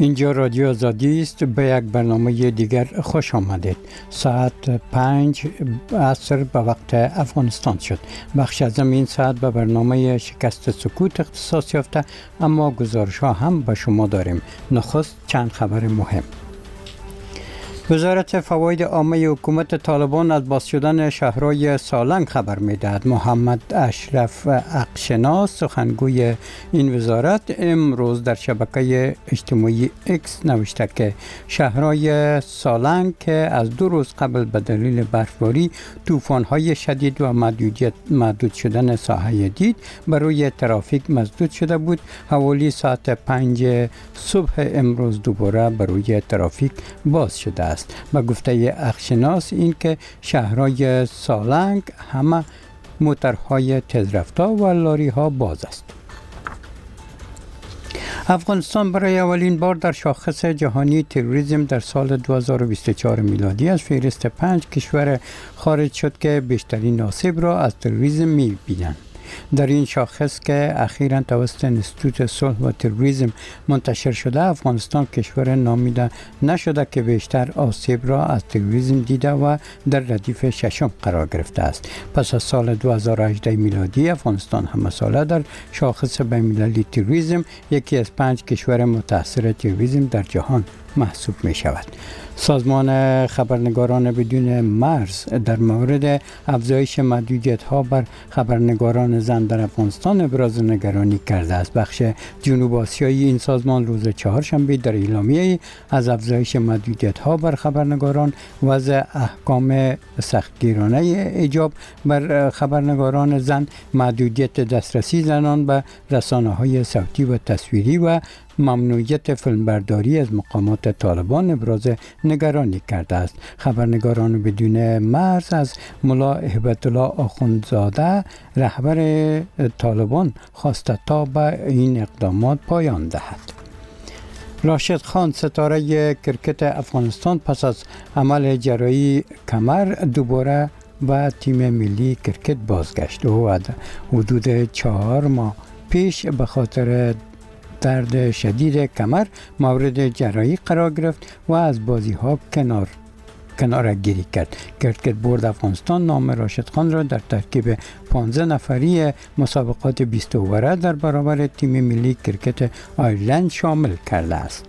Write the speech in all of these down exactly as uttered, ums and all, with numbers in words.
اینجا رادیو آزادی است. به یک برنامه دیگر خوش آمدید. ساعت پنج عصر به وقت افغانستان شد. بخش از این ساعت به برنامه شکست سکوت اختصاص یافته، اما گزارش ها هم به شما داریم. نخست چند خبر مهم. وزارت فواید عامه حکومت طالبان از باز شدن شهرهای سالنگ خبر می‌دهد. محمد اشرف عقشناس سخنگوی این وزارت امروز در شبکه اجتماعی اکس نوشته که شهرهای سالنگ که از دو روز قبل به دلیل برفباری، طوفان‌های شدید و محدودیت محدود شدن ساحه دید بر روی ترافیک مسدود شده بود، حوالی ساعت پنج صبح امروز دوباره بر روی ترافیک باز شده است. با گفته عقشناس این که شهرهای سالنگ همه موترهای تیزرفتار و لاری ها باز است. افغانستان برای اولین بار در شاخص جهانی تروریسم در سال دو هزار و بیست و چهار میلادی از فهرست پنج کشور خارج شد که بیشترین آسیب را از تروریسم می بینند. در این شاخص که اخیراً توسط انستیتوت صلح و تروریسم منتشر شده، افغانستان کشور نامیده نشده که بیشتر آسیب را از تروریسم دیده و در ردیف ششم قرار گرفته است. پس از سال دو هزار و هجده میلادی، افغانستان همه ساله در شاخص بین‌المللی تروریسم یکی از پنج کشور متاثر تروریسم در جهان محسوب می شود. سازمان خبرنگاران بدون مرز در مورد افزایش محدودیت ها بر خبرنگاران زن در افغانستان ابراز نگرانی کرده است. بخش جنوب آسیایی این سازمان روز چهارشنبه در اعلامیه از افزایش محدودیت ها بر خبرنگاران، وضع احکام سختگیرانه حجاب بر خبرنگاران زن، محدودیت دسترسی زنان به رسانه های صوتی و تصویری و ممنوعیت فیلمبرداری از مقامات طالبان ابراز نگرانی کرده است. خبرنگاران بدون مرز از ملا هبت الله آخوندزاده رهبر طالبان خواسته تا به این اقدامات پایان دهد. راشد خان ستاره کرکت افغانستان پس از عمل جراحی کمر دوباره به تیم ملی کرکت بازگشت. او حدود چهار ماه پیش به خاطر درد شدید کمر مورد جراحی قرار گرفت و از بازی ها کنار کنار گیری کرد. کرکت بورد افغانستان نام راشد خان را در ترکیب پانزده نفری مسابقات بیست اووره در برابر تیم ملی کرکت آیرلند شامل کرده است.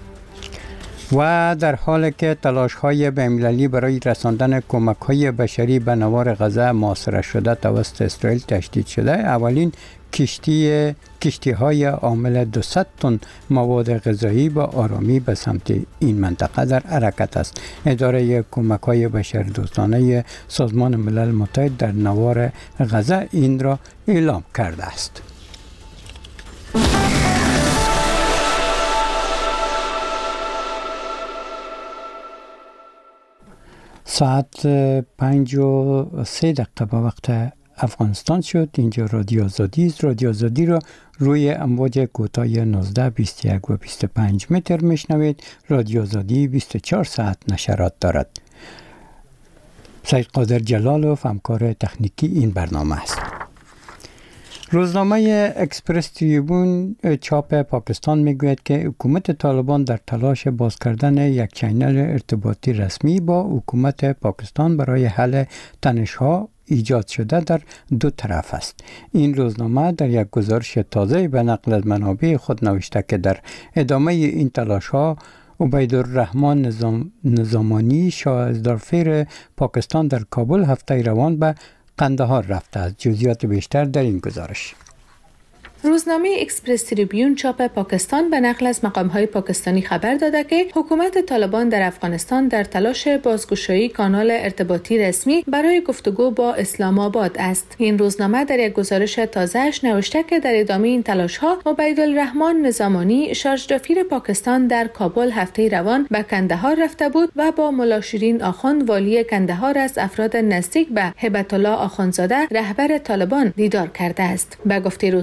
و در حالی که تلاش‌های بین‌المللی برای رساندن کمک‌های بشری به نوار غزه محاصره شده توسط اسرائیل تشدید شده، اولین کشتی کشتی های حامل دویست تن مواد غذایی با آرامی به سمت این منطقه در حرکت است. اداره کمک های بشردوستانه سازمان ملل متحد در نوار غزه این را اعلام کرده است. ساعت پنج و سه دقیقه به وقت افغانستان شد. اینجا رادیو آزادی است. رادیو آزادی را روی امواج کوتاه نوزده، بیست و یک و بیست و پنج متر میشنوید. رادیو آزادی بیست و چهار ساعت نشرات دارد. سید قادر جلالوف همکار تکنیکی این برنامه است. روزنامه اکسپرس تریبون چاپ پاکستان میگوید که حکومت طالبان در تلاش باز کردن یک چینل ارتباطی رسمی با حکومت پاکستان برای حل تنش‌ها ایجاد شده در دو طرف است. این روزنامه در یک گزارش تازه به نقل از منابع خود نوشته که در ادامه این تلاش‌ها عبیدالرحمن نظام نظامانی شاهزادفیر پاکستان در کابل هفته روان به قندهار رفته است. جزئیات بیشتر در این گزارش. روزنامه اکسپرس تریبیون چاپ پاکستان به نقل از مقام‌های پاکستانی خبر داده که حکومت طالبان در افغانستان در تلاش بازگشایی کانال ارتباطی رسمی برای گفتگو با اسلام آباد است. این روزنامه در یک گزارش تازه‌اش نوشته که در ادامه این تلاش‌ها عبیدالرحمن نظامانی شارژدافیر پاکستان در کابل هفته روان به کندهار رفته بود و با ملا شیرین آخوند والی کندهار از افراد نزدیک به هبت الله آخوندزاده رهبر طالبان دیدار کرده است. به گفته روزنامه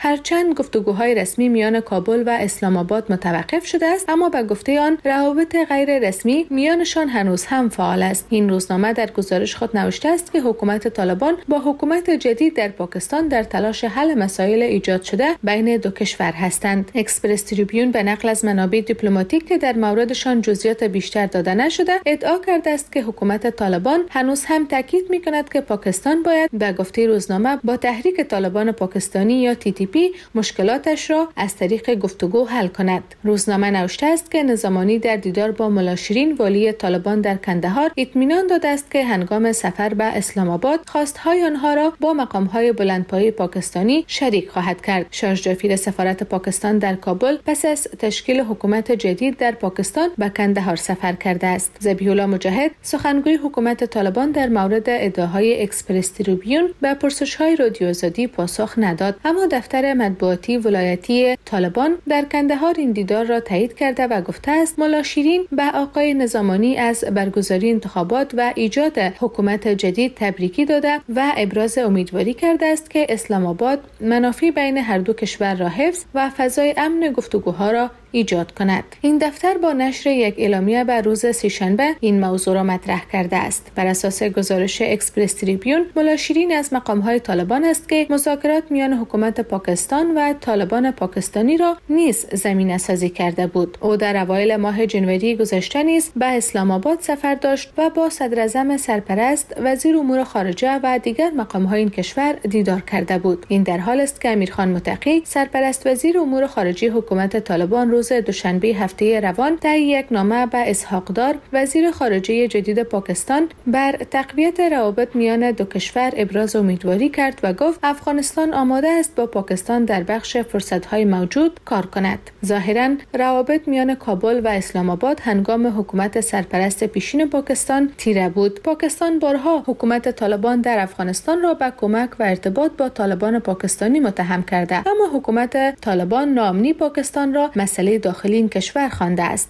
هرچند گفتگوهای رسمی میان کابل و اسلام آباد متوقف شده است، اما به گفته آن روابط غیر رسمی میانشان هنوز هم فعال است. این روزنامه در گزارش خود نوشته است که حکومت طالبان با حکومت جدید در پاکستان در تلاش حل مسائل ایجاد شده بین دو کشور هستند. اکسپرس تریبیون به نقل از منابع دیپلماتیک که در موردشان جزئیات بیشتر داده نشده ادعا کرده است که حکومت طالبان هنوز هم تاکید می‌کند که پاکستان باید به گفته روزنامه با تحریک طالبان پاکستانی یا تی تی پی مشکلاتش را از طریق گفتگو حل کند. روزنامه نوشته است که نظامانی در دیدار با ملا شیرین والی طالبان در کندهار اطمینان داده است که هنگام سفر به اسلام آباد خواستهای آنها را با مقام‌های بلندپایه پاکستانی شریک خواهد کرد. شارژ دافیر سفارت پاکستان در کابل پس از تشکیل حکومت جدید در پاکستان به کندهار سفر کرده است. ذبیح الله مجاهد سخنگوی حکومت طالبان در مورد ادعاهای اکسپرس تریبیون به پرسش‌های رادیو آزادی پاسخ نداد، اما دفتر مطبوعاتی ولایتی طالبان در کندهار این دیدار را تایید کرده و گفته است ملا شیرین به آقای نظامانی از برگزاری انتخابات و ایجاد حکومت جدید تبریکی داده و ابراز امیدواری کرده است که اسلام آباد منافع بین هر دو کشور را حفظ و فضای امن گفتگوها را ایجاد کند. این دفتر با نشر یک اعلامیه بر روز سه‌شنبه این موضوع را مطرح کرده است. بر اساس گزارش اکسپرس تریبیون، ملا شیرین از مقام‌های طالبان است که مذاکرات میان حکومت پاکستان و طالبان پاکستانی را نیز زمینه‌سازی کرده بود. او در اوایل ماه جنوری گذشته نیز به اسلام آباد سفر داشت و با صدراعظم سرپرست، وزیر امور خارجه و دیگر مقام‌های این کشور دیدار کرده بود. این در حال است که امیرخان متقی، سرپرست وزیر امور خارجه حکومت طالبان، روز دوشنبه هفته روان در یک نامه به اسحاق دار، وزیر خارجه جدید پاکستان، بر تقویت روابط میان دو کشور ابراز امیدواری کرد و گفت افغانستان آماده است با پاکستان در بخش فرصت‌های موجود کار کند. ظاهراً روابط میان کابل و اسلام آباد هنگام حکومت سرپرست پیشین پاکستان تیره بود. پاکستان بارها حکومت طالبان در افغانستان را به کمک و ارتباط با طالبان پاکستانی متهم کرده، اما حکومت طالبان ناامنی پاکستان را مسئله داخلی این کشور خوانده است.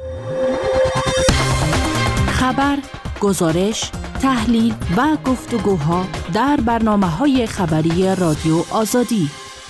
خبر، گزارش، تحلیل و گفتگوها در برنامه‌های خبری رادیو آزادی.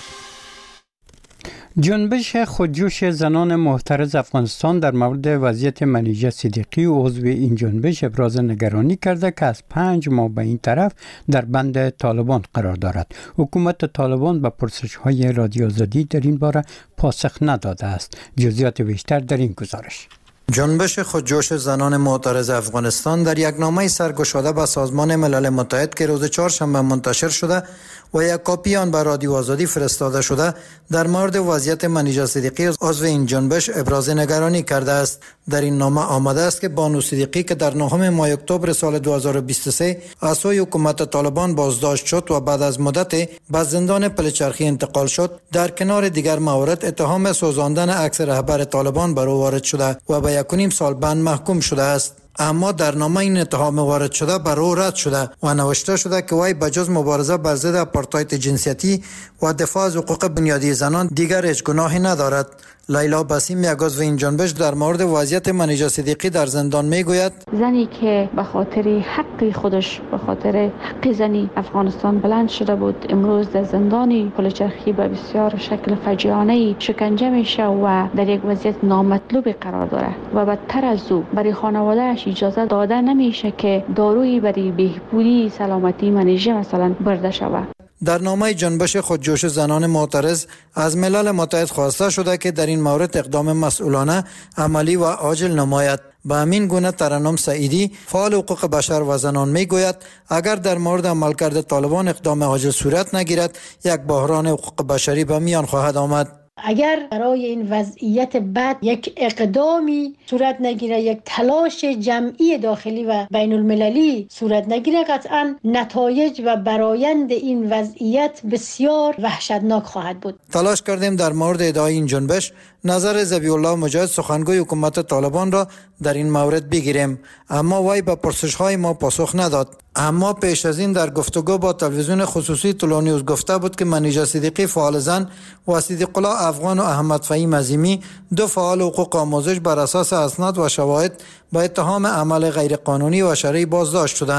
جنبش خودجوش زنان محترض افغانستان در مورد وضعیت منیژه صدیقی و عضو این جنبش ابراز نگرانی کرده که از پنج ماه به این طرف در بند طالبان قرار دارد. حکومت طالبان به پرسش‌های رادیو آزادی در این باره پاسخ نداده است. جزئیات بیشتر در این گزارش. جنبش خودجوش زنان معترض افغانستان در یک نامه سرگشاده به سازمان ملل متحد که روز چهارشنبه منتشر شده و یک کاپی آن به رادیو آزادی فرستاده شده در مورد وضعیت منیژه صدیقی عضو این جنبش ابراز نگرانی کرده است. در این نامه آمده است که بانو صدیقی که در نهم ماه اکتبر سال دو هزار و بیست و سه از سوی حکومت طالبان بازداشت شد و بعد از مدت به زندان پلچرخی انتقال شد، در کنار دیگر موارد اتهام سوزاندن عکس رهبر طالبان بر او وارد شده و به یک و نیم سال بند محکوم شده است. اما در نامه این اتهام وارد شده بر او رد شده و نوشته شده که وی بجز مبارزه بر ضد آپارتاید جنسیتی و دفاع از حقوق بنیادی زنان دیگر هیچ گناهی ندارد. لیلا بسیم، یک عضو این جنبش، در مورد وضعیت منیژه صدیقی در زندان میگوید زنی که به خاطر حق خودش، به خاطر حق زنی افغانستان بلند شده بود، امروز در زندان پلچرخی به بسیار شکل فجیعانه شکنجه میشه و در یک وضعیت نامطلوب قرار داره و بدتر از او برای خانوادهش اجازه داده نمیشه که دارویی برای بهبودی سلامتی منیژه مثلا برده شود. در نامه جنبش خودجوش زنان معترض از ملل متحد خواسته شده که در این مورد اقدام مسئولانه، عملی و عاجل نماید. به همین گونه ترنم سعیدی، فعال حقوق بشر و زنان میگوید اگر در مورد عملکرد طالبان اقدام عاجل صورت نگیرد، یک بحران حقوق بشری به میان خواهد آمد. اگر برای این وضعیت بد یک اقدامی صورت نگیره، یک تلاش جمعی داخلی و بین المللی صورت نگیره، قطعا نتایج و برآیند این وضعیت بسیار وحشتناک خواهد بود. تلاش کردیم در مورد ادعای این جنبش نظر ذبیح الله مجاهد، سخنگوی حکومت طالبان را در این مورد بگیریم، اما وی به پرسش‌های ما پاسخ نداد. اما پیش از این در گفتگو با تلویزیون خصوصی طلوع نیوز گفته بود که منیژه صدیقی فعال زن و صدیق الله افغان و احمد فهیم عظیمی، دو فعال حقوق آموزش، بر اساس اسناد و شواهد با اتهام عمل غیرقانونی و شرعی بازداشت شدند.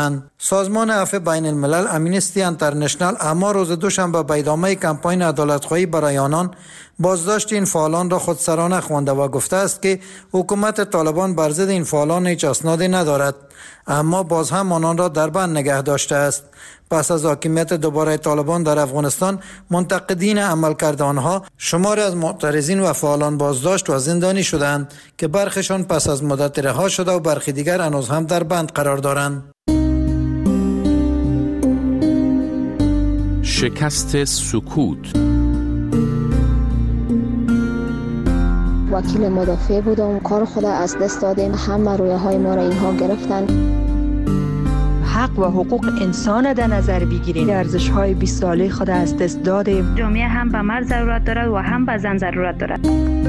سازمان عفو بین الملل امنیستی انترنشنال اما روز دوشنبه به ادامه کمپاین عدالت‌خواهی برای آنان بازداشت این فعالان را خودسرانه خوانده و گفته است که حکومت طالبان بر ضد این فعالان هیچ اسنادی ندارد، اما باز هم آنان را در بند نگه داشته است. پس از حاکمیت دوباره طالبان در افغانستان، منتقدین عملکرد آنها شماری از معترضین و فعالان بازداشت و زندانی شدند که برخیشان پس از مدت رها شده و برخی دیگر هنوز هم در بند قرار دارند. شکست سکوت. وکیل مدافع بودم، کار خود از دست دادیم، همه رویه های ما را اینها گرفتن. حق و حقوق انسان در نظر بگیریم، ارزش های بیست ساله خود از دست دادیم. جامعه هم به مرد ضرورت دارد و هم به زن ضرورت دارد.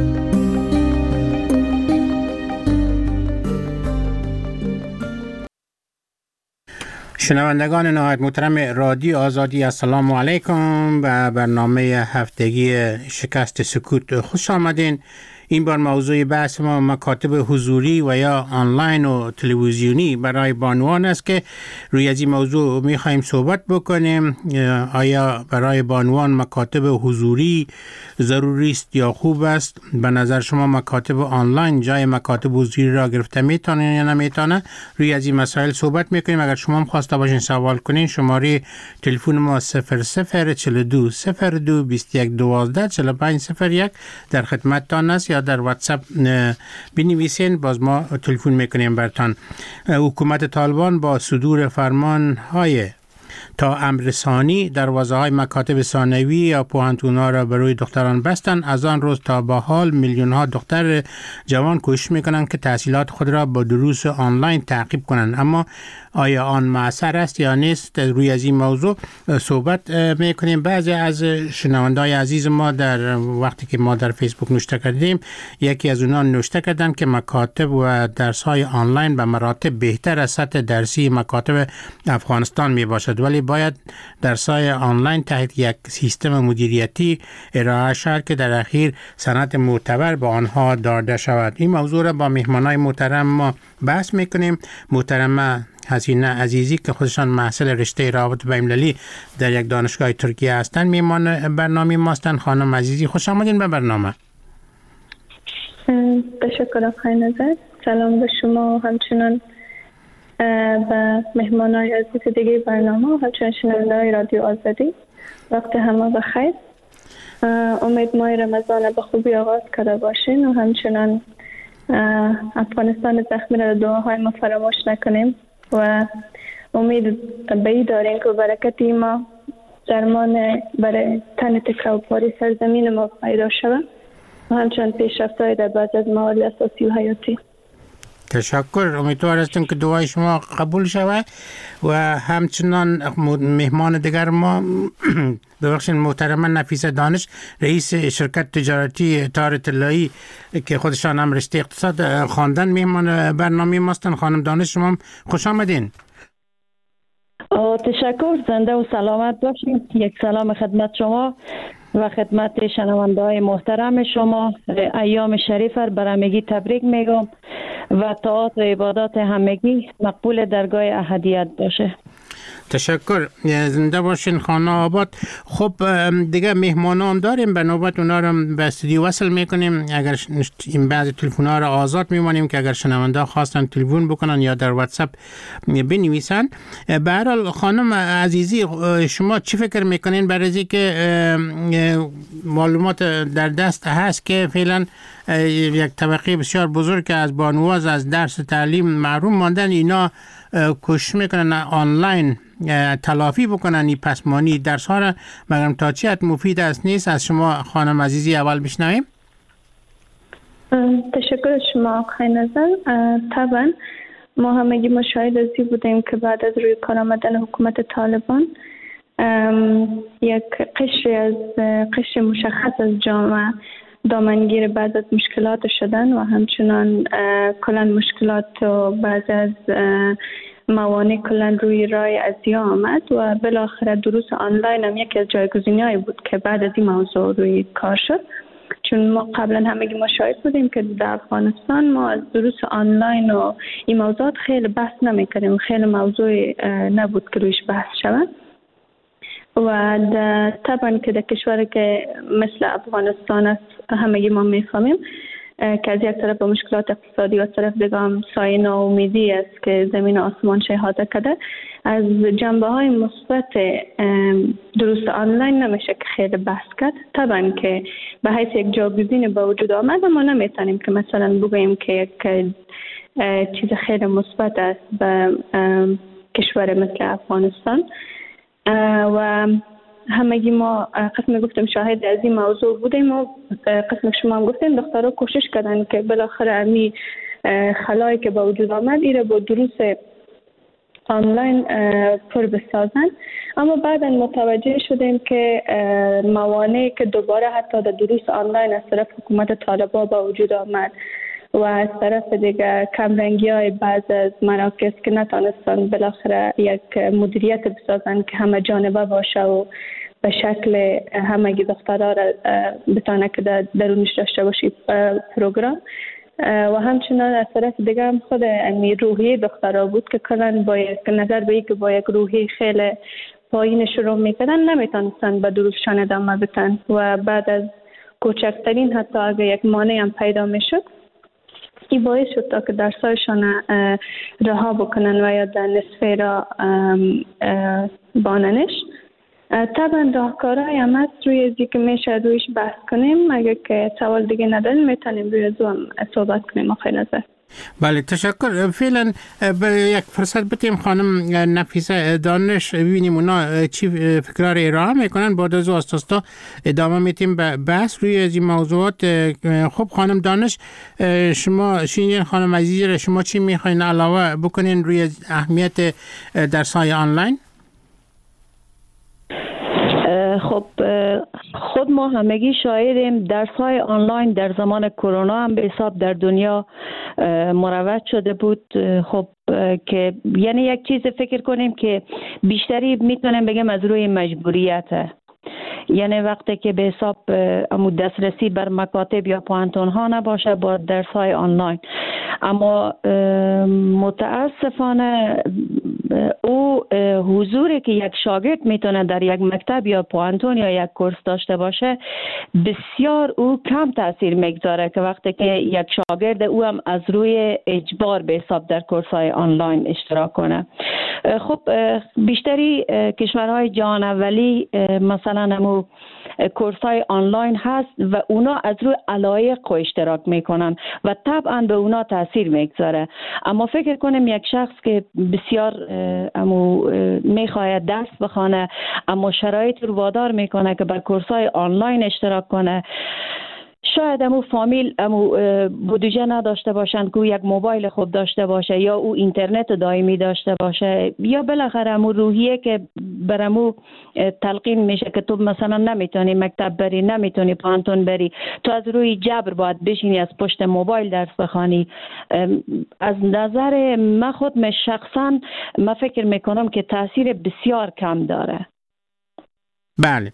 شنوندگان نهایت محترم رادیو آزادی، السلام علیکم. به برنامه هفتگی شکست سکوت خوش آمدین. این بار موضوع بحث ما مکاتب حضوری و یا آنلاین و تلویزیونی برای بانوان است که روی از این موضوع می خواهیم صحبت بکنیم. آیا برای بانوان مکاتب حضوری ضروری است یا خوب است؟ به نظر شما مکاتب آنلاین جای مکاتب حضوری را گرفته میتونه یا نمیتونه؟ روی از این مسائل صحبت میکنیم. اگر شما هم خواسته باشین سوال کنین، شماره تلفن ما صفر صفر چهل و دو صفر دو بیست و یک دوازده چهل و پنج صفر یک در خدمتتان است، یا در واتساپ بنویسین، باز ما تلفن میکنیم برتان. حکومت طالبان با صدور فرمان های تا امرسانی دروازه های مکاتب ثانوی یا پوهنتون‌ها را برای دختران بستند. از آن روز تا به حال میلیون ها دختر جوان کوشش میکنند که تحصیلات خود را با دروس آنلاین تعقیب کنند، اما آیا آن مؤثر است یا نیست؟ روی از این موضوع صحبت میکنیم. بعضی از شنونده‌های عزیز ما در وقتی که ما در فیسبوک نوشته کردیم، یکی از اونها نوشته کردن که مکاتب و درس‌های آنلاین به مراتب بهتر از سطح درسی مکاتب افغانستان می باشد، ولی باید درس‌های آنلاین تحت یک سیستم مدیریتی ارائه شود که در اخیر سند معتبر به آنها داده شود. این موضوع را با مهمانای محترم ما بحث میکنیم. محترمه حسینه عزیزی که خودشان محصل رشته روابط بین‌المللی در یک دانشگاه ترکیه هستند، میهمان برنامه ما هستند. خانم عزیزی خوش آمدین به برنامه. تشکر آقای نظر. سلام به شما و همچنان به مهمانای عزیز دیگه برنامه و همچنان شنونده‌های رادیو آزادی. وقت همه بخیر. امید ماه رمضان به خوبی آغاز کرده باشین و همچنان افغانستان زخمی را دعاهای ما فراموش نکنیم و امید به این داریم که برکتی ما درمان برای تن تکه و پاره سرزمین ما پیدا شود و همچنان پیشرفت‌های در بعض از موارد اساسی و حیاتی. تشکر. امیدوار هستم که دعای شما قبول شود و همچنان مهمان دیگر ما ببخشید محترمه نفیسه دانش، رئیس شرکت تجارتی تار اطلاعی که خودشان هم رشته اقتصاد خواندن، مهمان برنامه ما هستند. خانم دانش شما خوش آمدین. تشکر. زنده و سلامت باشید. یک سلام خدمت شما و خدمت شنونده‌های محترم شما. ایام شریف را بر همگی تبریک میگم و طاعات و عبادات همگی مقبول درگاه احدیت باشه. تشکر. زنده باشین خانه آباد. خب دیگه مهمان هم داریم، به نوبت اونا رو به استودیو وصل میکنیم. اگر این بعضی تلفن ها رو آزاد میمانیم که اگر شنونده خواستن تلفن بکنن یا در واتساپ بنویسن. به هر حال خانم عزیزی، شما چی فکر میکنین برای اینکه که معلومات در دست هست که فعلا یک طبقه بسیار بزرگ که از بانواز از درس تعلیم محروم ماندن، اینا کوشش میکنن آنلاین تلافی بکنن این پسمانی درس ها را، مگر تا چی حد مفید است نیست؟ از شما خانم عزیزی اول بشنویم. تشکر شما آقای نظر. طبعا ما همگی مشاهد ازی بودیم که بعد از روی کار آمدن حکومت طالبان یک قشر از قشر مشخص از جامعه دامنگیر بعض از مشکلات شدن و همچنان کلان مشکلات و بعض از موانع کلان روی رای ازیا آمد و بالاخره دروس آنلاین هم یکی از جایگزینی‌هایی بود که بعد از این موضوع روی کار شد. چون ما قبلا همگی ما شاهد بودیم که در افغانستان ما از دروس آنلاین و این موضوعات خیلی بحث نمی‌کردیم، خیلی موضوع نبود که رویش بحث شود. و طبعا که در کشوری که مثل افغانستان است همگی ما میفهمیم که از یک طرف مشکلات اقتصادی و از طرف دیگه هم سایه ناامیدی است که زمین آسمان شهاده کرده. از جنبه های مثبت دروس آنلاین نمیشه که خیلی بحث کرد. طبعا که به حیث یک جاگزین به وجود آمد، اما نمیتونیم که مثلا بگوییم که یک چیز خیلی مثبت است به کشور مثل افغانستان. و همگی ما قسم گفتم شاهد از این موضوع بودیم و قسم شما هم گفتیم دخترها کوشش کردن که بالاخره امی خلایی که با وجود آمد ایره با دروس آنلاین پر بسازن. اما بعدا متوجه شدیم که موانعی که دوباره حتی در دروس آنلاین از طرف حکومت طالبان با وجود آمد و از طرف دیگه کمرنگی های بعض از مراکز که نتانستن بالاخره یک مدیریت بسازن که همه جانبه باشه و به شکل همگی دخترها را بتانه که در درونش داشته باشید پروگرام. و همچنان از طرف دیگه هم خود روحیه دخترها بود که کلن با یک نظر به که با یک روحیه خیلی پایین شروع میکردن نمیتونستن به دروسشان ادامه بدن و بعد از کوچکترین حتی اگه یک مانع هم پیدا میشد این باعث شد تا که درسایشان رها بکنن و یا در نصفه را باننش. طبعا راهکارهای هم هست روی ازی که میشه رویش بحث کنیم. اگر که سوال دیگه نداریم میتونیم روی ازو هم صحبت کنیم. آخه نظر بله تشکر. فعلا به یک فرصت بتیم خانم نفیسه دانش ببینیم اونا چی فکرار ارائه میکنن، بعد از استاستا ادامه میتیم به بحث روی از این موضوعات. خب خانم دانش، شما شینین خانم عزیز، شما چی میخواین علاوه بکنین روی اهمیت درس‌های آنلاین؟ خب خود ما همگی شاهدیم درس‌های آنلاین در زمان کرونا هم به حساب در دنیا مروج شده بود. خب که یعنی یک چیز فکر کنیم که بیشتری میتونم بگم از روی مجبوریته، یعنی وقتی که به حساب امو دسترسی بر مکاتب یا پوانتون ها نباشه با درس های آنلاین. اما متاسفانه او حضوری که یک شاگرد میتونه در یک مکتب یا پوانتون یا یک کورس داشته باشه بسیار او کم تاثیر میگذاره که وقتی که یک شاگرد او هم از روی اجبار به حساب در کورس های آنلاین اشتراک کنه. خب بیشتری کشورهای جهان اولی مثلا همو کورس های آنلاین هست و اونا از روی علایق اشتراک میکنن و طبعا به اونا تاثیر میگذاره. اما فکر کنم یک شخص که بسیار امو میخواهد درس بخونه اما شرایط رو وادار میکنه که بر کورس های آنلاین اشتراک کنه، شاید امو فامیل امو بودجه نداشته باشند که یک موبایل خوب داشته باشه یا او اینترنت دائمی داشته باشه یا بالاخره امو روحیه که برامو تلقین میشه که تو مثلا نمیتونی مکتب بری، نمیتونی پانتون بری، تو از روی جبر باید بشینی از پشت موبایل درس بخوانی. از نظر من خود من شخصا من فکر میکنم که تاثیر بسیار کم داره. بله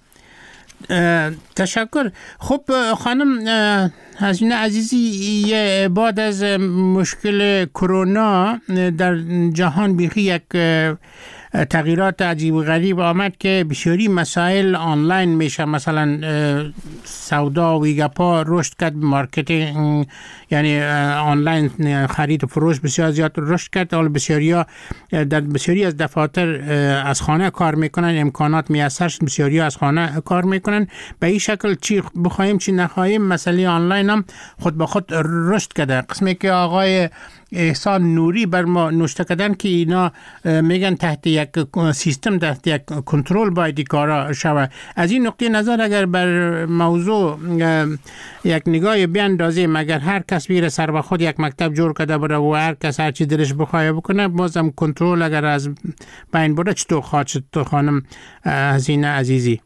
تشکر. خب خانم حسین عزیزی، بعد از مشکل کرونا در جهان بیخی یک تغییرات عجیب و غریب آمد که بسیاری مسائل آنلاین میشه، مثلا سودا و گپا رشد کرد، مارکتینگ یعنی آنلاین خرید و فروش بسیار زیاد رشد کرد. حالا بسیاری ها در بسیاری از دفاتر از خانه کار میکنن، امکانات میسر، بسیاری از خانه کار میکنن. به این شکل چی بخوایم چی نخواهیم مسئله آنلاین هم خود به خود رشد کرده. قسمی که آقای احسان نوری بر ما نوشته کردن که اینا میگن تحت یک سیستم، تحت یک کنترل باید کارا شود. از این نقطه نظر اگر بر موضوع یک نگاه بیاندازیم، اگر هر کس بیره سر به خود یک مکتب جور کرده بره و هر کس هر چی دلش بخواه بکنه، بازم کنترل اگر از بین بره چطور خواهد شد خانم حسین عزیزی؟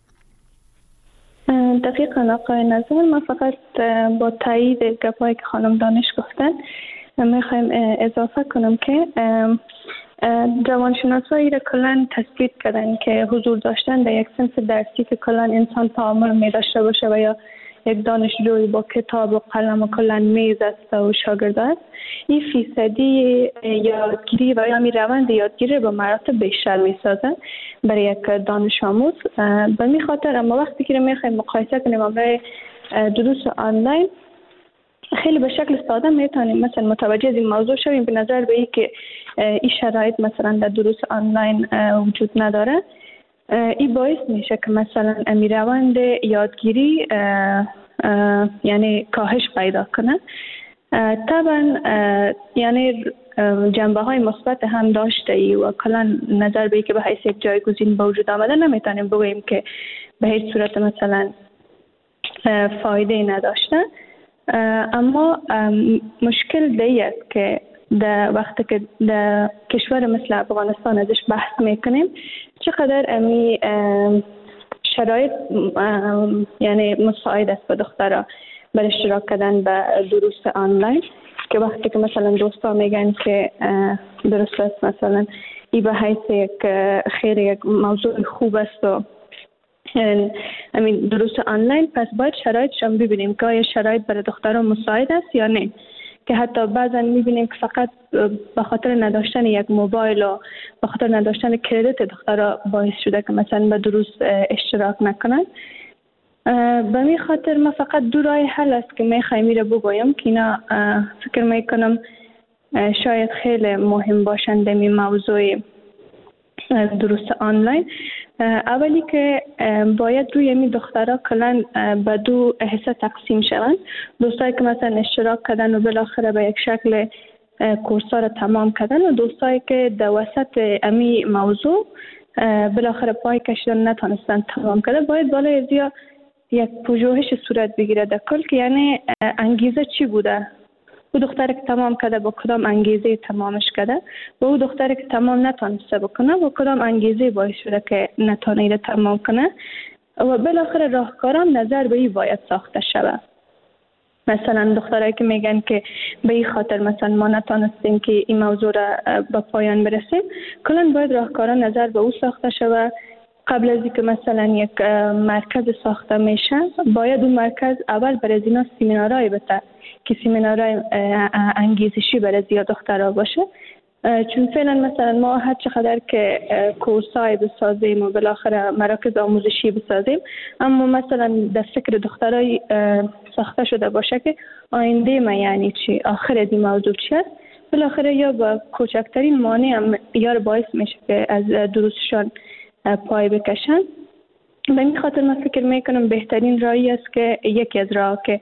دقیقاً آقای نظر، من فقط با تایید گپایی که خانم دانش گفتن میخوایم اضافه کنم که روانشناسایی را کلان تثبیت کردن که حضور داشتن در یک صنف درسی که کلان انسان تعامل می داشته باشه و یا یک دانشجوی با کتاب و قلم و کلا میز است و شاگرد است، این فیصدی یادگیری و یا می روند یادگیری با مراتب بیشتر می سازن برای یک دانش آموز. به می خاطر اما وقتی که می خواهیم مقایسه کنیم برای دروس آنلاین، خیلی به شکل ساده میتونیم مثلا متوجه از این موضوع شویم به نظر به این که این شرایط مثلا در دروس آنلاین وجود نداره. این باعث میشه که مثلا امیروند یادگیری یعنی کاهش پیدا کنه. طبعا یعنی جنبه های مثبت هم داشته ای و کلا نظر به که به حیث یک جایگزین به وجود آمده نمیتونیم بگوییم که به هیچ صورت مثلا فایده نداشته. اما مشکل دیگه است که در وقتی که در کشور مثل افغانستان ازش بحث میکنیم چقدر امی شرایط یعنی مساعد است به دخترها برای اشتراک کردن به دروس آنلاین، که وقتی که مثلا دوستا میگن که درست است مثلا ای به حیث یک خیر یک موضوع خوب است و امین دروس آنلاین، پس باید شرایطشان ببینیم که آیا شرایط برای دختران مساعد است یا نه. که حتی بعضا میبینیم که فقط به خاطر نداشتن یک موبایل و به خاطر نداشتن کردیت دخترها باعث شده که مثلا به دروس اشتراک نکنن. به می خاطر ما فقط دو راه حل است که میخوایم میره بگویم که اینا فکر میکنم شاید خیلی مهم باشند در این موضوع دروس آنلاین. اولی که باید روی می دخترها کلن به دو حصه تقسیم شوند. دوستایی که مثلا اشتراک کردن و بالاخره به یک شکل کورس‌ها را تمام کردن و دوستایی که در وسط امی موضوع بالاخره پای کشیدن نتونستن تمام کردن، باید بالای از یا یک پژوهش صورت بگیره در کل که یعنی انگیزه چی بوده، او دختر که تمام کرده با کدام انگیزه تمامش کرده و او دختر که تمام نتونسته بکنه با کدام انگیزه باعث شده که نتونه تمام کنه و بالاخره راهکاران نظر به این باید ساخته شود. مثلا دخترایی که میگن که به این خاطر مثلا ما نتونستیم که این موضوع را به پایان برسیم، کلا باید راهکاران نظر به او ساخته شود. قبل از اینکه مثلا یک مرکز ساخته میشه باید اون مرکز اول برای اینا سمینارای بده که سمینارای انگیزشی برای زیاد دخترها باشه، چون فعلا مثلا ما هر چقدر که کورسای بسازیم و بالاخره مراکز آموزشی بسازیم، اما مثلا در فکر دخترای ساخته شده باشه که آینده ما یعنی چی، آخر از این موضوع چی است، بالاخره یا با کوچکترین مانع هم یا باعث میشه که از دروسشان پای بکشن. به این خاطر من فکر میکنم بهترین راهی است که یکی از راه که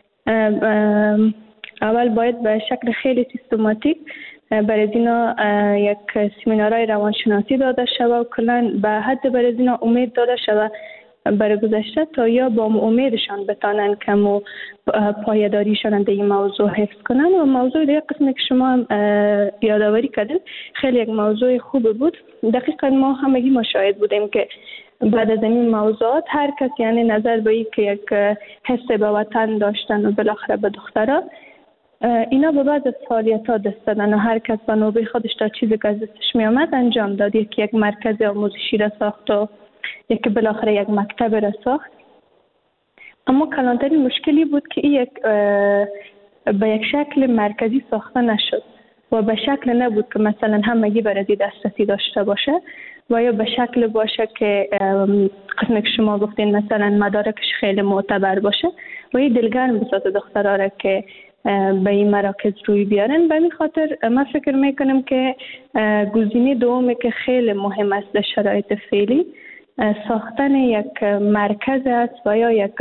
اول باید به شکل خیلی سیستماتیک برای اینا یک سمینارهای روانشناسی داده شود و کلا به حد برای اینا امید داده شود برای گذشته تا یا با امیدشان بتانن که مو پایداریشان در این موضوع حفظ کنن. و موضوع دیگه قسمی که شما یادآوری کردین خیلی یک موضوع خوب بود. دقیقا ما همگی مشاهد بودیم که بعد از این موضوعات هر کس یعنی نظر به این که یک حس به وطن داشتن و بالاخره به دخترها، اینا به بعد از فعالیت ها دست دادن و هر کس به نوبه خودش تا چیزی که از دستش می آمد انجام داد. یکی یک مرکز آموزشی را ساخت و یکی بالاخره یک مکتب را ساخت. اما کلانترین مشکلی بود که این یک به یک شکل مرکزی ساخته نشد و به شکل نبود که مثلا همگی برای دسترسی داشته باشه و یا به شکل باشه که قسمی که شما گفتین مثلا مدارکش خیلی معتبر باشه و این دلگرم بسازه دخترها را که به این مراکز روی بیارن. به این خاطر من فکر میکنم که گزینه دومی که خیلی مهم است در شرایط فعلی ساختن یک مرکز است و یا یک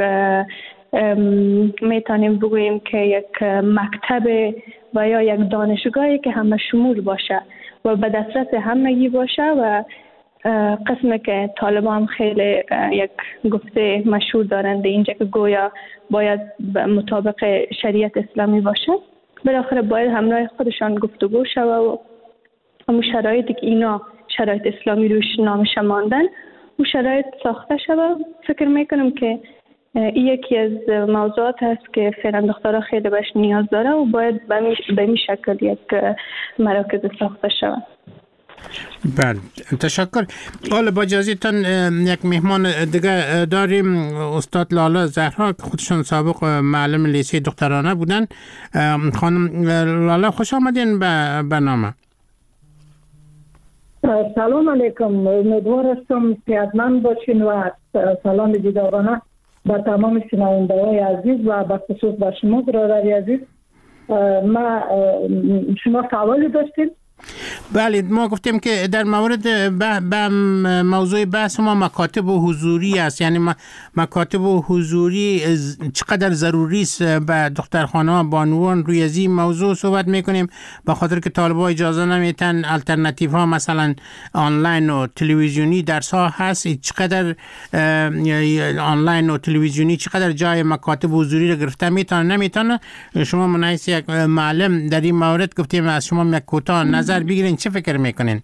میتونیم بگوییم که یک مکتب و یا یک دانشگاهی که همه شمول باشه و به دسترس همگی باشه و قسمی که طالبان هم خیلی یک گفته مشهور دارند اینجا که گویا باید مطابق شریعت اسلامی باشه، بالاخره باید همراه خودشان گفتگو شود و همون شرایطی که اینا شرایط اسلامی روش نامش ماندن و شرایط ساخته شود. فکر میکنم که این یکی از موضوعات هست که فعلا دخترها خیلی بهش نیاز داره و باید به این شکل یک مراکز ساخته شود. بله تشکر. حالا با اجازهتان یک مهمان دیگه داریم، استاد لاله زهرا که خودشون سابق معلم لیسه دخترانه بودن. خانم لاله خوش آمدین به برنامه. سلام علیکم، امیدوار هستم صحتمند باشین و سلام جداگانه به تمام شنونده های عزیز و به خصوص به شما برادری عزیز. ما شما سوالی داشتین؟ بله، ما گفتیم که در مورد به موضوع بحث ما مکاتب و حضوری است، یعنی مکاتب و حضوری چقدر ضروری است به دخترخانه و بانوان. روی از این موضوع صحبت میکنیم به خاطر که طالبا اجازه نمیتن. الटरनेटिव ها مثلا آنلاین و تلویزیونی درس ها هست. چقدر آنلاین و تلویزیونی چقدر جای مکاتب حضوری رو گرفته میتونه نمیتونه؟ شما منحیث یک معلم در این مورد گفتیم از شما یک کوتاه نظر بگیرین، چه فکر میکنین؟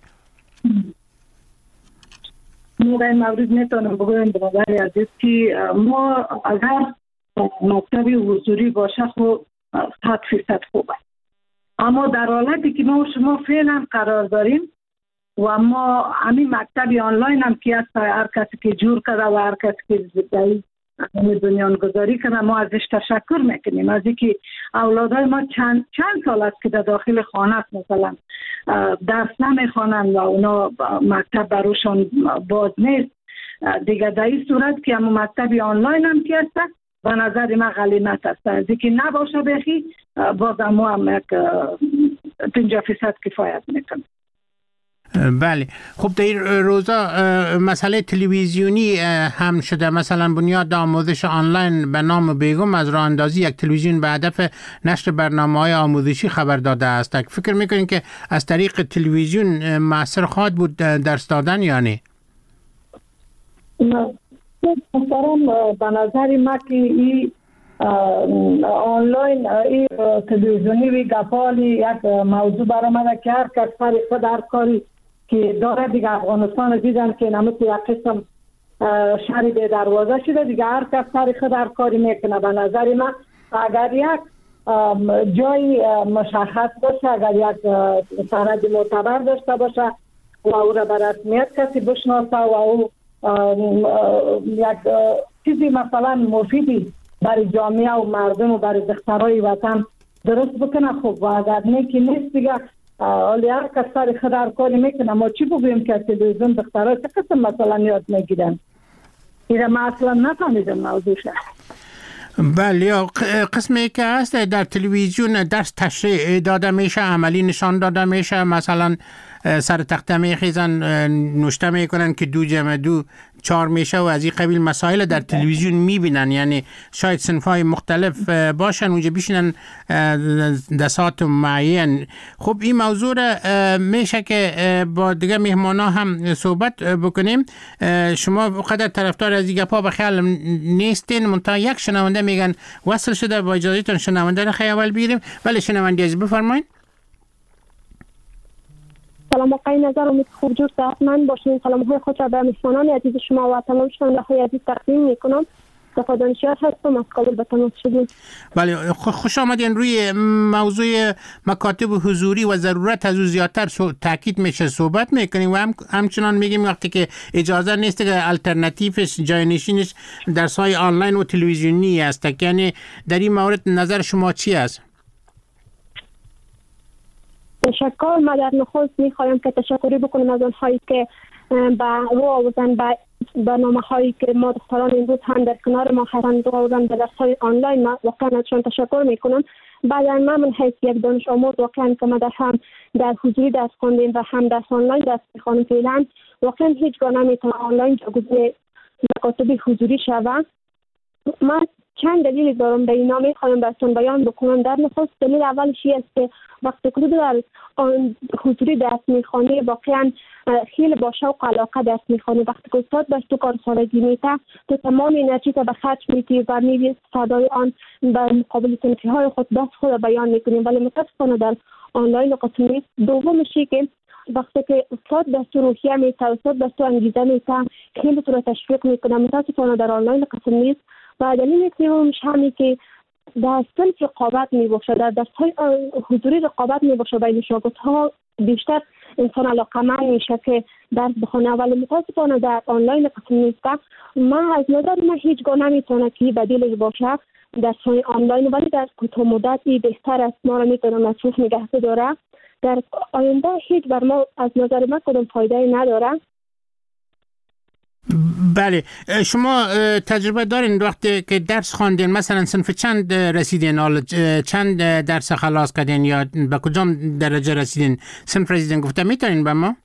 ما در این مورد میتونم بگویم برادر عزیز که ما اگر مکتب حضوری باشه خب صد فیصد خوبه، اما در حالتی که ما و شما فعلا قرار داریم و ما همین مکتب آنلاین هم که هست، هر کسی که جور کرده و هر کسی که در بنیانگذاری کنه ما ازش تشکر میکنیم. از اینکه اولادای ما چند چند سال است که در داخل خانه است مثلا درس نمیخوانند و اونا مکتب براشون باز نیست دیگه. در این صورت که هم مکتب آنلاین هم که هست به نظر ما غنیمت است. از اینکه نباشه بخی باز ما هم یک پنجاه فیصد کفایت میکنه. بله، خب در این روزا مسئله تلویزیونی هم شده. مثلا بنیاد آموزش آنلاین به نام بیگم از راه اندازی یک تلویزیون به هدف نشر برنامه‌های آموزشی خبر داده است. فکر میکنین که از طریق تلویزیون مؤثر خواهد بود درس دادن یا نه؟ محترم، به نظر ما که این آنلاین این تلویزیونی و گپالی یک موضوع برآمده که هر کس فرق خود هر کاری که داره دیگه. افغانستان دیدن که نمید یک قسم شهری به دروازه شده دیگه، هر کس فرق خود هر کاری میکنه. به نظر من اگر یک جای مشخص باشه، اگر یک سند معتبر داشته باشه و او را به رسمیت کسی بشناسه و او یک چیزی مثلا مفیدی برای جامعه و مردم و برای دخترای وطن درست بکنه خوب. و اگر نه که نیست دیگه حالی هر کس سر خود هر کاری میکنه. ما چی بگویم که تلویزیون دخترای چه قسم مثلا یاد میگیرن؟ ایره ما اصلا نفهمیدم موضوعشه. بله، قسمی که هست در تلویزیون درس تشریح داده میشه، عملی نشان داده میشه. مثلا سر تخته میخیزن نوشته میکنن که دو جمع دو چهار میشه و از این قبیل مسائل در تلویزیون میبینن. یعنی شاید صنفای مختلف باشن اونجا بشینن دستات معین. خب این موضوع میشه که با دیگه مهمانا هم صحبت بکنیم. شما قدر طرفدار از این گپا بخیال نیستین، منتها یک شنونده میگن وصل شده. با اجازهتون شنونده رو خیال بگیریم. ولی شنونده از بفرمایید. سلام آقای نظر، امید خوب جور صحتمند باشین. سلام های خود را به مهمانان عزیز شما و تمام شنونده های عزیز تقدیم میکنم. صفا دانشیار هستم، از کابل به تماس شدیم. بله، خوش آمدین. روی موضوع مکاتب حضوری و ضرورت از او زیادتر تاکید میشه صحبت میکنیم و هم همچنان میگیم وقتی که اجازه نیست که الटरनेटिवش جاینشینش درس های آنلاین و تلویزیونی است. یعنی در این مورد نظر شما چی است؟ تشکر. ما در نخست میخوایم که تشکری بکنیم از آنهایی که به رو آوردن به برنامه هایی که ما دختران امروز هم در کنار ما هستند رو آوردن به درس های آنلاین. ما واقعا ازشان تشکر میکنم. بعد من من حیث یک دانش آموز واقعا که ما در هم در حضوری درس خواندیم و هم در آنلاین درس میخوانیم فعلا، واقعا هیچگاه نمیتونه آنلاین جایگزین مکاتب حضوری شود. ما چند دلیل دارم به اینا میخوایم براتون بیان بکنم. در نخست دلیل اولش است که وقتی که در حضوری درس میخوانی واقعا خیلی با شوق و علاقه درس میخوانی. وقتی که استاد بهش تو کار خارجی میته تو تمام انرژی تا به خرج میدی و میبینی استادای آن به مقابل صنفی های خود دست خود بیان میکنیم. ولی متاسفانه در آنلاین قسم نیست. دومشی که وقتی که استاد دستور روحیه میته، استاد دستور انگیزه میته، خیلی تو رو تشویق میکنه. متاسفانه در آنلاین قسم نیست. و دلیل سومش همین که در صنف رقابت می باشه، در درس‌های حضوری رقابت می باشه بین شاگردها بیشتر انسان علاقمند میشه که درس بخونه، ولی متاسفانه در آنلاین قسم نیسته. من از نظر من هیچگاه نمیتونه که بدیلش باشه در های آنلاین، ولی در کوتاه مدتی بهتر است ما را میتونه مصروف نگه داره. در آینده هیچ بر ما از نظر من کدام فایده نداره. بله، شما تجربه دارین وقتی که درس خواندین مثلا صنف چند رسیدین، حالا چند درس خلاص کردین یا به کدام درجه رسیدین؟ صنف رسیدین گفته میتونین به ما؟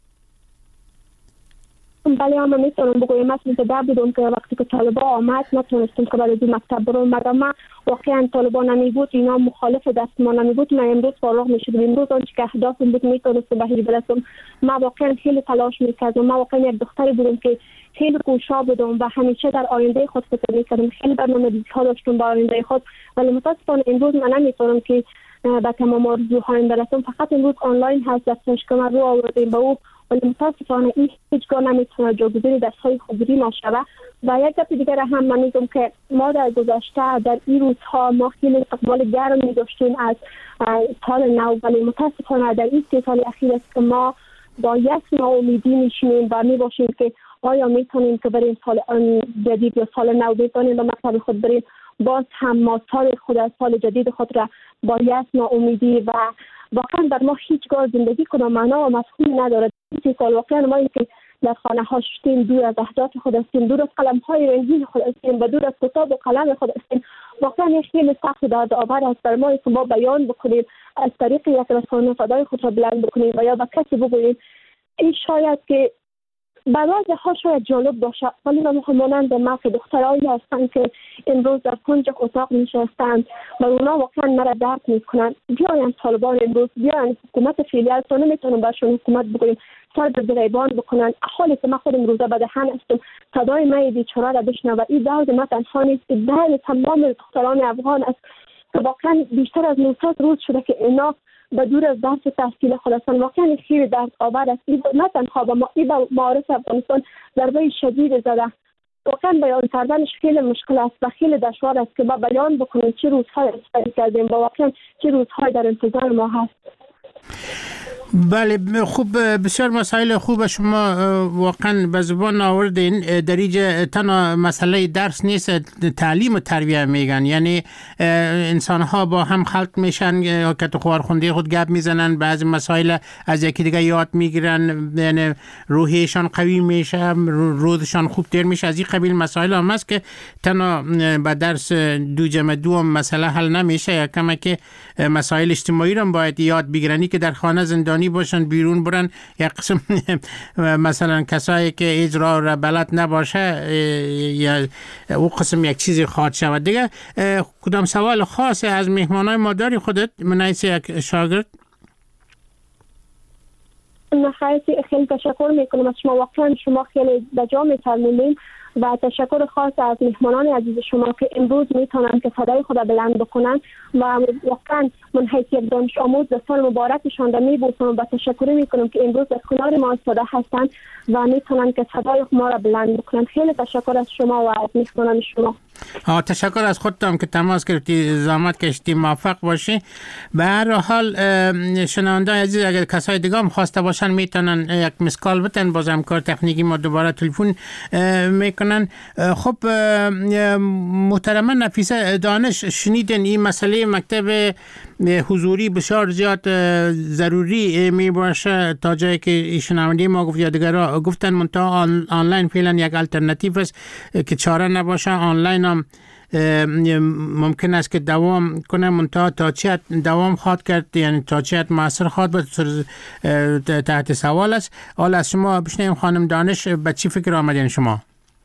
بله اما میتونم بگویم مثل که در بودم که وقتی که طالبا آمد نتونستم که بعد از این مکتب برم، مگر من واقعا طالبا نمی بود، اینا مخالف دست ما نمی بود، من امروز فارغ میشدم. امروز آنچه که اهدافم بود میتونستم به هیچ برسم. من واقعا خیلی تلاش میکردم، من واقعا یک دختری بودم که خیلی کوشا بودم و همیشه در آینده خود فکر میکردم، خیلی برنامه‌ریزی ها داشتم برای آینده خود، ولی متاسفانه امروز من نمیتونم که به تمام آرزوهایم برسم. فقط امروز آنلاین هست دستش که من رو آوردیم به او، ولی متاسفانه این هیچگاه نمیتونه جایگزین درس‌های حضوری نشود. و یک دفعه دیگر هم من میگم که ما در گذشته در این روزها ما خیلی استقبال گرم می‌داشتیم از سال نو، ولی متاسفانه در این سه سال اخیر است که ما با یک ناامیدی میشینیم و میباشیم که آیا میتونیم که بریم سال جدید یا سال نو بتونیم به مکتب خود بریم. باز هم ما سال خود از سال جدید خود را با یک ناامیدی و واقعا در ما هیچگاه زندگی کنم معنا و مفهوم نداره. این سال واقعا ما این که در خانه ها شدیم، دور از اهداف خود هستیم، دور از قلم های رنگین خود هستیم و دور از کتاب و قلم خود هستیم. واقعا یک خیلی سخت و دردآور است بر ما که ما بیان بکنیم از طریق یک رسانه صدای خود را بلند بکنیم و یا به کسی بگوییم. این شاید که بعضی ها شاید جالب باشه، ولی من همانند ما که دخترایی هستند که امروز در کنج اتاق نشستند و اونا واقعا مرا درد میکنن. بیاین طالبان امروز، بیاین حکومت فعلی تو نمیتونم برشون حکومت بگویم، سر به گریبان بکنن. حالی که من خودم روزه به دهن هستم صدای من بیچاره را بشنوه. این درد من تنها نیست، درد تمام دختران افغان است که واقعا بیشتر از نوصد روز شده که اینا به دور از درس تحصیل خود هستند. واقعا خیلی درد آور است. این نه تنها به ما، این به معارف افغانستان ضربه شدید زده. واقعا بیان کردنش خیلی مشکل است و خیلی دشوار است که ما بیان بکنیم چه روزهای استفاده کردیم و واقعا چه روزهای در انتظار ما هست. بله خوب، بسیار مسائل خوب شما واقعا به زبان آوردین. در اینجا تنها مسئله درس نیست، تعلیم و تربیه میگن، یعنی انسان ها با هم خلط میشن، که تو خوارخوندی خود گپ میزنن، بعضی مسائل از یکی دیگه یاد میگیرن، یعنی روحیشان قوی میشه، روزشان خوب تر میشه. از این قبیل مسائل هم هست که تنها با درس دو جمع دو مسئله حل نمیشه، کما که مسائل اجتماعی رو باید یاد بگیرنی که در خانه زندانی باشن، بیرون برن. یک قسم مثلا کسایی که اجرا را بلد نباشه یا او قسم یک چیزی خواهد شود دیگه. کدام سوال خاص از مهمانای ما داری خودت من حیث یک شاگرد؟ نخواهی خیلی تشکر میکنم از شما، واقعا شما خیلی بجا میفرمودین و تشکر خاص از مهمانان عزیز شما که امروز میتونن که صدای خود بلند بکنن و واقعا من حیث یک دانش آموز در سال مبارکشان را میبوسم و تشکر میکنم که امروز در کنار ما ایستاده هستند و میتونن که صدای ما را بلند بکنن. خیلی تشکر از شما و از مهمانان شما. آه تشکر از خودتم که تماس گرفتی، زحمت کشیدی، موفق باشی. به هر حال شنوندگان عزیز اگر کسای دیگه هم خواسته باشن میتونن یک مسکال بتن، باز همکار تکنیکی ما دوباره تلفن میکنن. خب محترمه نفیسه دانش، شنیدن این مسئله مکتب حضوری بسیار زیاد ضروری می باشه تا جایی که شنونده ما گفت یا دیگرها گفتن، منتها آنلاین فعلا یک الटरनेटिव است که چاره نباشه. آنلاین هم ممکن است که دوام کنه، منتها تا چه دوام خواهد کرد، یعنی تا چه موثر خواهد بود تحت سوال است. حالا از شما بشنویم خانم دانش، به چی فکر آمدین شما؟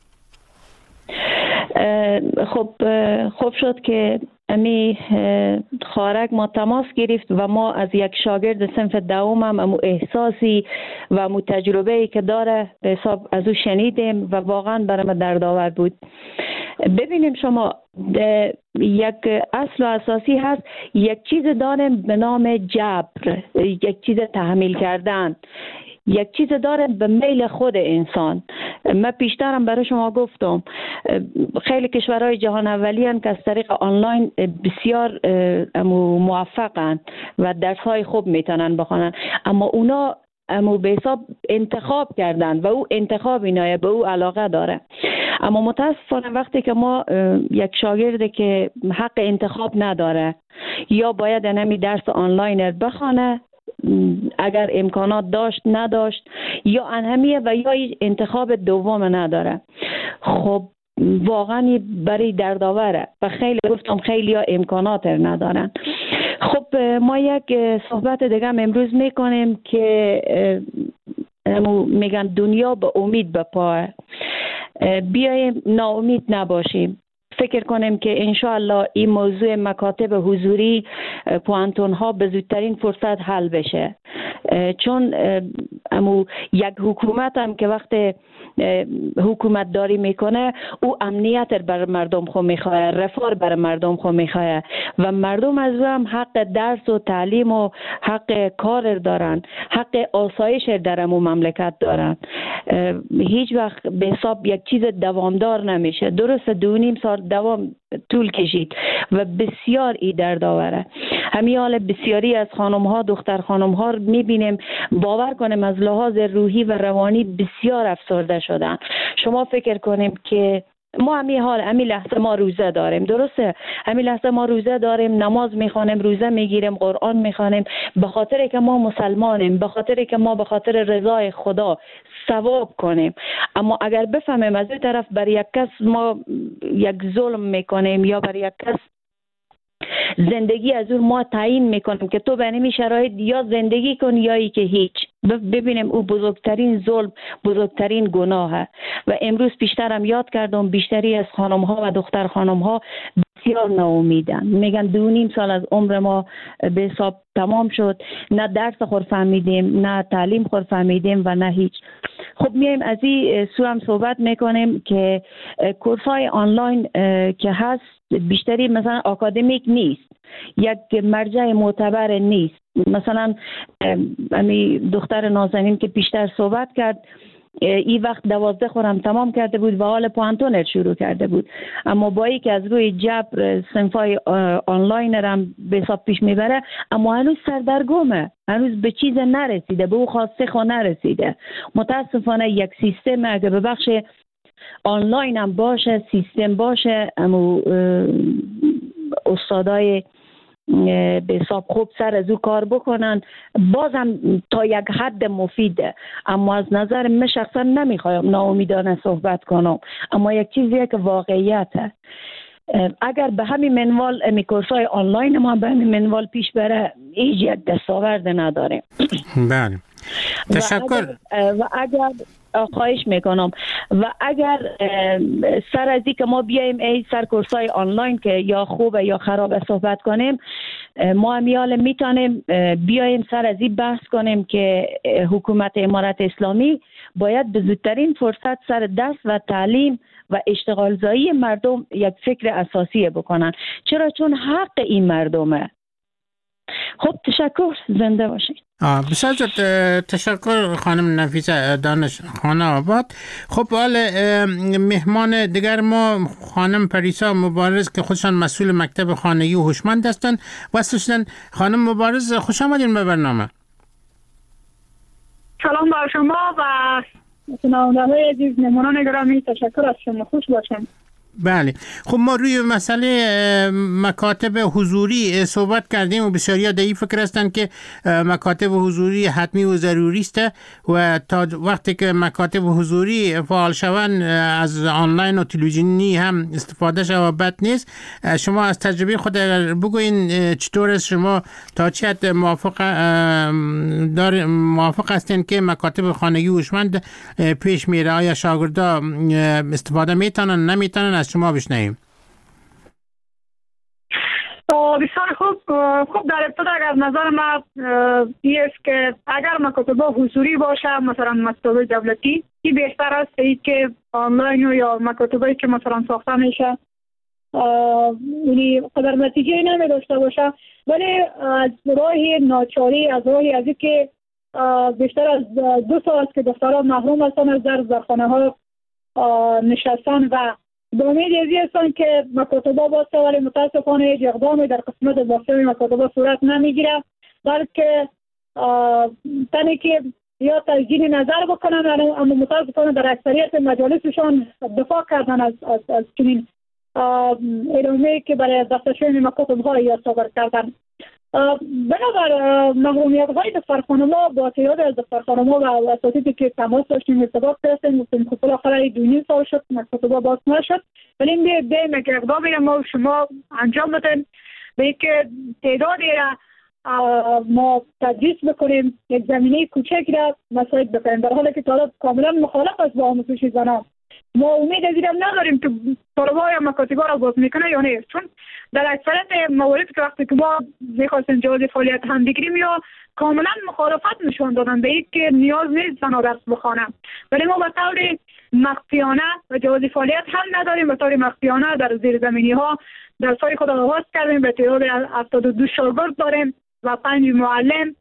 خب خوب شد که امی خارق ما تماس گرفت و ما از یک شاگرد صنف دوم هم امو احساسی و امو تجربه‌ای که داره به حساب از او شنیدیم و واقعا برام دردآور بود. ببینیم شما یک اصل و اساسی هست، یک چیز داریم به نام جبر، یک چیز تحمیل کردن، یک چیز داره به میل خود انسان. من پیشترم برای شما گفتم خیلی کشورهای جهان اولی هستند که از طریق آنلاین بسیار موفقن و درس‌های خوب میتونن بخونن، اما اونا اما به حساب انتخاب کردن و او انتخاب اینایه به او علاقه داره. اما متاسفانه وقتی که ما یک شاگردی که حق انتخاب نداره یا باید نمی درس آنلاین بخونه اگر امکانات داشت نداشت یا انهمیه و یا انتخاب دوم نداره، خب واقعا برای دردآوره و خیلی گفتم خیلی ها امکانات ندارن. خب ما یک صحبت دیگه امروز میکنیم که میگن دنیا به امید به پاه، بیایم ناامید نباشیم، فکر کنیم که انشاءالله این موضوع مکاتب حضوری پوانتون ها به زودترین فرصت حل بشه، چون امو یک حکومت هم که وقت حکومت داری میکنه او امنیت بر مردم خو میخواه، رفاه بر مردم خو میخواه و مردم از او هم حق درس و تعلیم و حق کار دارن، حق آسایش در امو مملکت دارن. هیچ وقت به حساب یک چیز دوامدار نمیشه، درست دو نیم سال دوام طول کشید و بسیار ای دردآوره. همین حال بسیاری از خانم ها دختر خانم ها میبینیم باور کنیم از لحاظ روحی و روانی بسیار افسرده شدن. شما فکر کنیم که ما همین حال همین لحظه ما روزه داریم، درسته؟ همین لحظه ما روزه داریم، نماز میخوانیم، روزه میگیریم، قرآن میخوانیم به خاطر که ما مسلمانیم، به خاطر که ما به خاطر رضای خدا ثواب کنیم. اما اگر بفهمیم از این طرف بر یک کس ما یک ظلم میکنیم یا بر یک کس زندگی از اون ما تعیین میکنیم که تو به همین شرایط یا زندگی کن یا ای که هیچ، ببینیم او بزرگترین ظلم، بزرگترین گناهه. و امروز پیشترم یاد کردم بیشتری از خانم ها و دختر خانم ها بسیار ناامیدن، میگن دو نیم سال از عمر ما به حساب تمام شد، نه درس خور فهمیدیم، نه تعلیم خور فهمیدیم و نه هیچ. خب میایم از این سو هم صحبت میکنیم که کورس‌های آنلاین که هست بیشتری مثلا آکادمیک نیست، یک مرجع معتبر نیست. مثلا امی دختر نازنین که بیشتر صحبت کرد این وقت دوازده خورم تمام کرده بود و حال پوانتونر شروع کرده بود، اما با ای که از روی جبر صنفای آنلاین هم به حساب پیش میبره، اما هنوز سردرگمه، هنوز به چیز نرسیده، به او خواسته خو نرسیده. متاسفانه یک سیستم اگه به بخش آنلاین هم باشه، سیستم باشه، اما استادای به حساب خوب سر از او کار بکنن بازم تا یک حد مفیده. اما از نظر من شخصا نمیخوایم ناامیدانه صحبت کنم، اما یک چیزیه که واقعیته. اگر به همین منوال امی کورسای آنلاین ما به همین منوال پیش بره هیچ یک دستاورد نداریم. بله تشکر. و اگر خواهش میکنم و اگر سر از این که ما بیایم ای سر کورسای آنلاین که یا خوبه یا خرابه صحبت کنیم، ما همیال میتونیم بیایم سر از این بحث کنیم که حکومت امارت اسلامی باید به زودترین فرصت سر دست و تعلیم و اشتغال زایی مردم یک فکر اساسی بکنن. چرا؟ چون حق این مردمه. خب تشکر، زنده باشید. بسیار تشکر خانم نفیسه دانش خانه آباد. خب حال مهمان دیگر ما خانم پریسا مبارز که خودشان مسئول مکتب خانگی و هوشمند هستند و خانم مبارز خوش آمدین به برنامه. سلام بر شما و شنونده‌های عزیز، مهمانان گرامی، تشکر از شما، خوش باشم. بله خب ما روی مسئله مکاتب حضوری صحبت کردیم و بسیاری ها در این فکر هستند که مکاتب حضوری حتمی و ضروری است و تا وقتی که مکاتب حضوری فعال شوند از آنلاین و تلویزیونی هم استفاده شود بد نیست. شما از تجربه خود بگوین چطور است، شما تا چه حد موافق دار موافق هستین که مکاتب خانگی هوشمند پیش میره؟ آیا شاگردا استفاده میتونن نمیتونن؟ از شما بشنویم. بسیار خوب. خوب در ابتدا از نظر ما این است که اگر مکاتب حضوری باشه، مثلا مکتب دولتی، این بهتر است ای که آنلاین یا مکاتبی که مثلا ساخته میشه یعنی قدر نتیجه نمی داشته باشه، ولی از راه ناچاری، از راهی از که بیشتر از دو سال است که دختران محروم هستند از درس در خانه ها نشستن و به امید ازی هستن که مکاتبه باسته، ولی متاسفانه هیچ اقدامی در قسمت باسته مکاتبه صورت نمیگیره، بلکه تنی که یا تجدید نظر بکنن، اما متاسفانه در اکثریت مجالسشان دفاع کردن از از از چنین ادامه‌ای که برای دستشوی مکاتبه یا صادر کردن. بنابر محرومیت‌های دفترخانه‌ها با تعداد از دفترخانه‌ها و اساتیدی که تماس داشتیم ارتباط داشتیم، گفتیم که بالاخره دو نیم سال شد مکاتبه باز نشد، ولی این دیم که اقدامی را ما شما انجام بدیم به اینکه تعدادی را ما تدریس بکنیم، یک زمینه کوچکی را مساعد بکنیم، در حالی که طالب کاملا مخالف است با آموزش زنان. ما امید از اینم نداریم که طلبه‌های مکاتبه را باز میکنه یا نه، چون در اکثریت موارد که وقتی که ما میخواستیم جواز فعالیت هم بگیریم یا کاملا مخالفت نشان دادن به این که نیاز نیست زنها درس بخوانند، ولی ما به طور مخفیانه و جواز فعالیت هم نداریم. به طور مخفیانه در زیر زمینی ها درس‌های خود را آغاز کردیم، به تعداد هفتاد و دو شاگرد داریم و پنج معلم.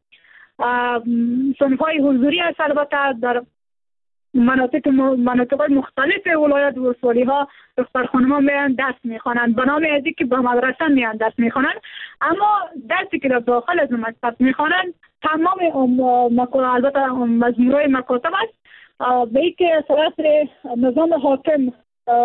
صنف‌های حضوری هست البته در مناطق مناطق مختلف ولایت و ولسوالی ها دخترخانه‌ها میان درس میخوانند، به نام ازی که به مدرسه میان درس میخوانند، اما درسی که در داخل از مکتب میخوانند تمام البته مجموعه مکاتب است به این که صورت نظام حاکم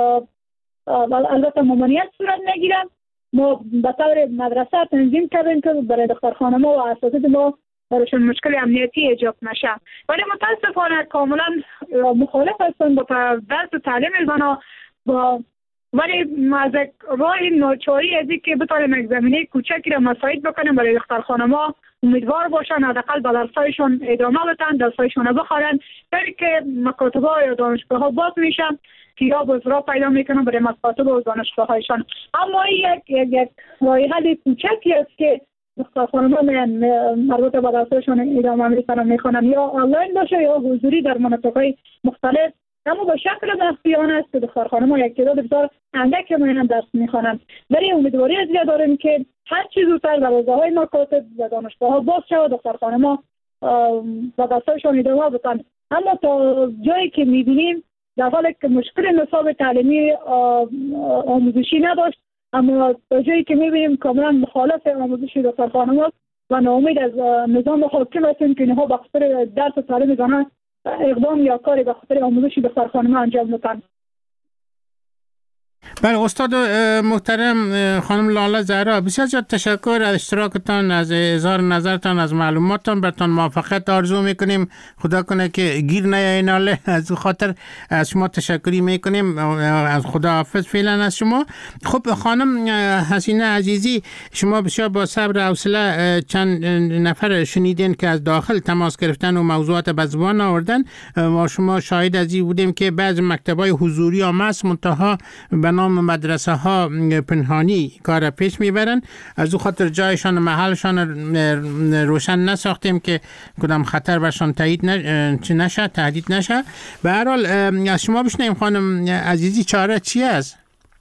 البته ممانعت صورت نگیرند. ما به طور مدرسه تنظیم کردیم که برای دخترخانه‌ها و اساتید ما برایشان مشکل امنیتی ایجاد نشه، ولی متاسفانه کاملا مخالف هستند با درس و تعلیم زنها، با ولی از راه ناچاری از این که بتوانیم یک زمینه کوچکی را مساعد بکنیم برای دخترخانه‌ها امیدوار باشن، حداقل به درسایشون ادامه بدن، درسایشون را بخوانند، یعنی که مکاتبه یا دانشگاه ها باز میشن که یا بزرگ پیدا میکنن برای مکاتب و دانشگاه هایشان. اما یک یک یک راه حل کوچکی است که دخترخانه‌ها میان مربوط به درسایشون ادامه میکنن میخوانن، یا آنلاین باشه یا حضوری در مناطق مختلف، اما با شکل مخفیانه است که دخترخانه‌ها یک تعداد بسیار اندک میان درس میخوانند. ولی امیدواری از داریم که هر چیز زودتر دروازه‌های مکاتب و دانشگاه‌ها باز شود، دخترخانه‌ها و درسایشون ادامه بدن. اما تا جایی که میبینیم در حالی که مشکل نصاب تعلیمی آموزشی نداشت، اما تا جایی که میبینیم کاملا مخالف آموزش دخترخانه‌ها و ناامید از نظام حاکم هستیم که اینها به خاطر درس و تعلیم زنان اقدام یا کاری به خاطر آموزش دخترخانه‌ها انجام میدن. بله استاد محترم خانم لاله زهرا، بسیار زیاد تشکر از اشتراکتان، از اظهار نظرتان، از معلوماتتان. براتون موفقیت آرزو میکنیم، خدا کنه که گیر نیاین ناله. از خاطر از شما تشکری میکنیم، از خدا حافظ فعلا از شما. خب خانم حسینه عزیزی، شما بسیار با صبر و حوصله چند نفر شنیدین که از داخل تماس گرفتن و موضوعات به زبان آوردن. ما شما شاهد از این بودیم که بعضی مکتب‌های حضوری هم هست، منتها به نام مدرسه ها پنهانی کار پیش میبرن. از او خاطر جایشان محلشان روشن نساختیم که کدام خطر برشان تایید نشه، تهدید نشه. به هر حال از شما بشنیم خانم عزیزی، چاره چی است؟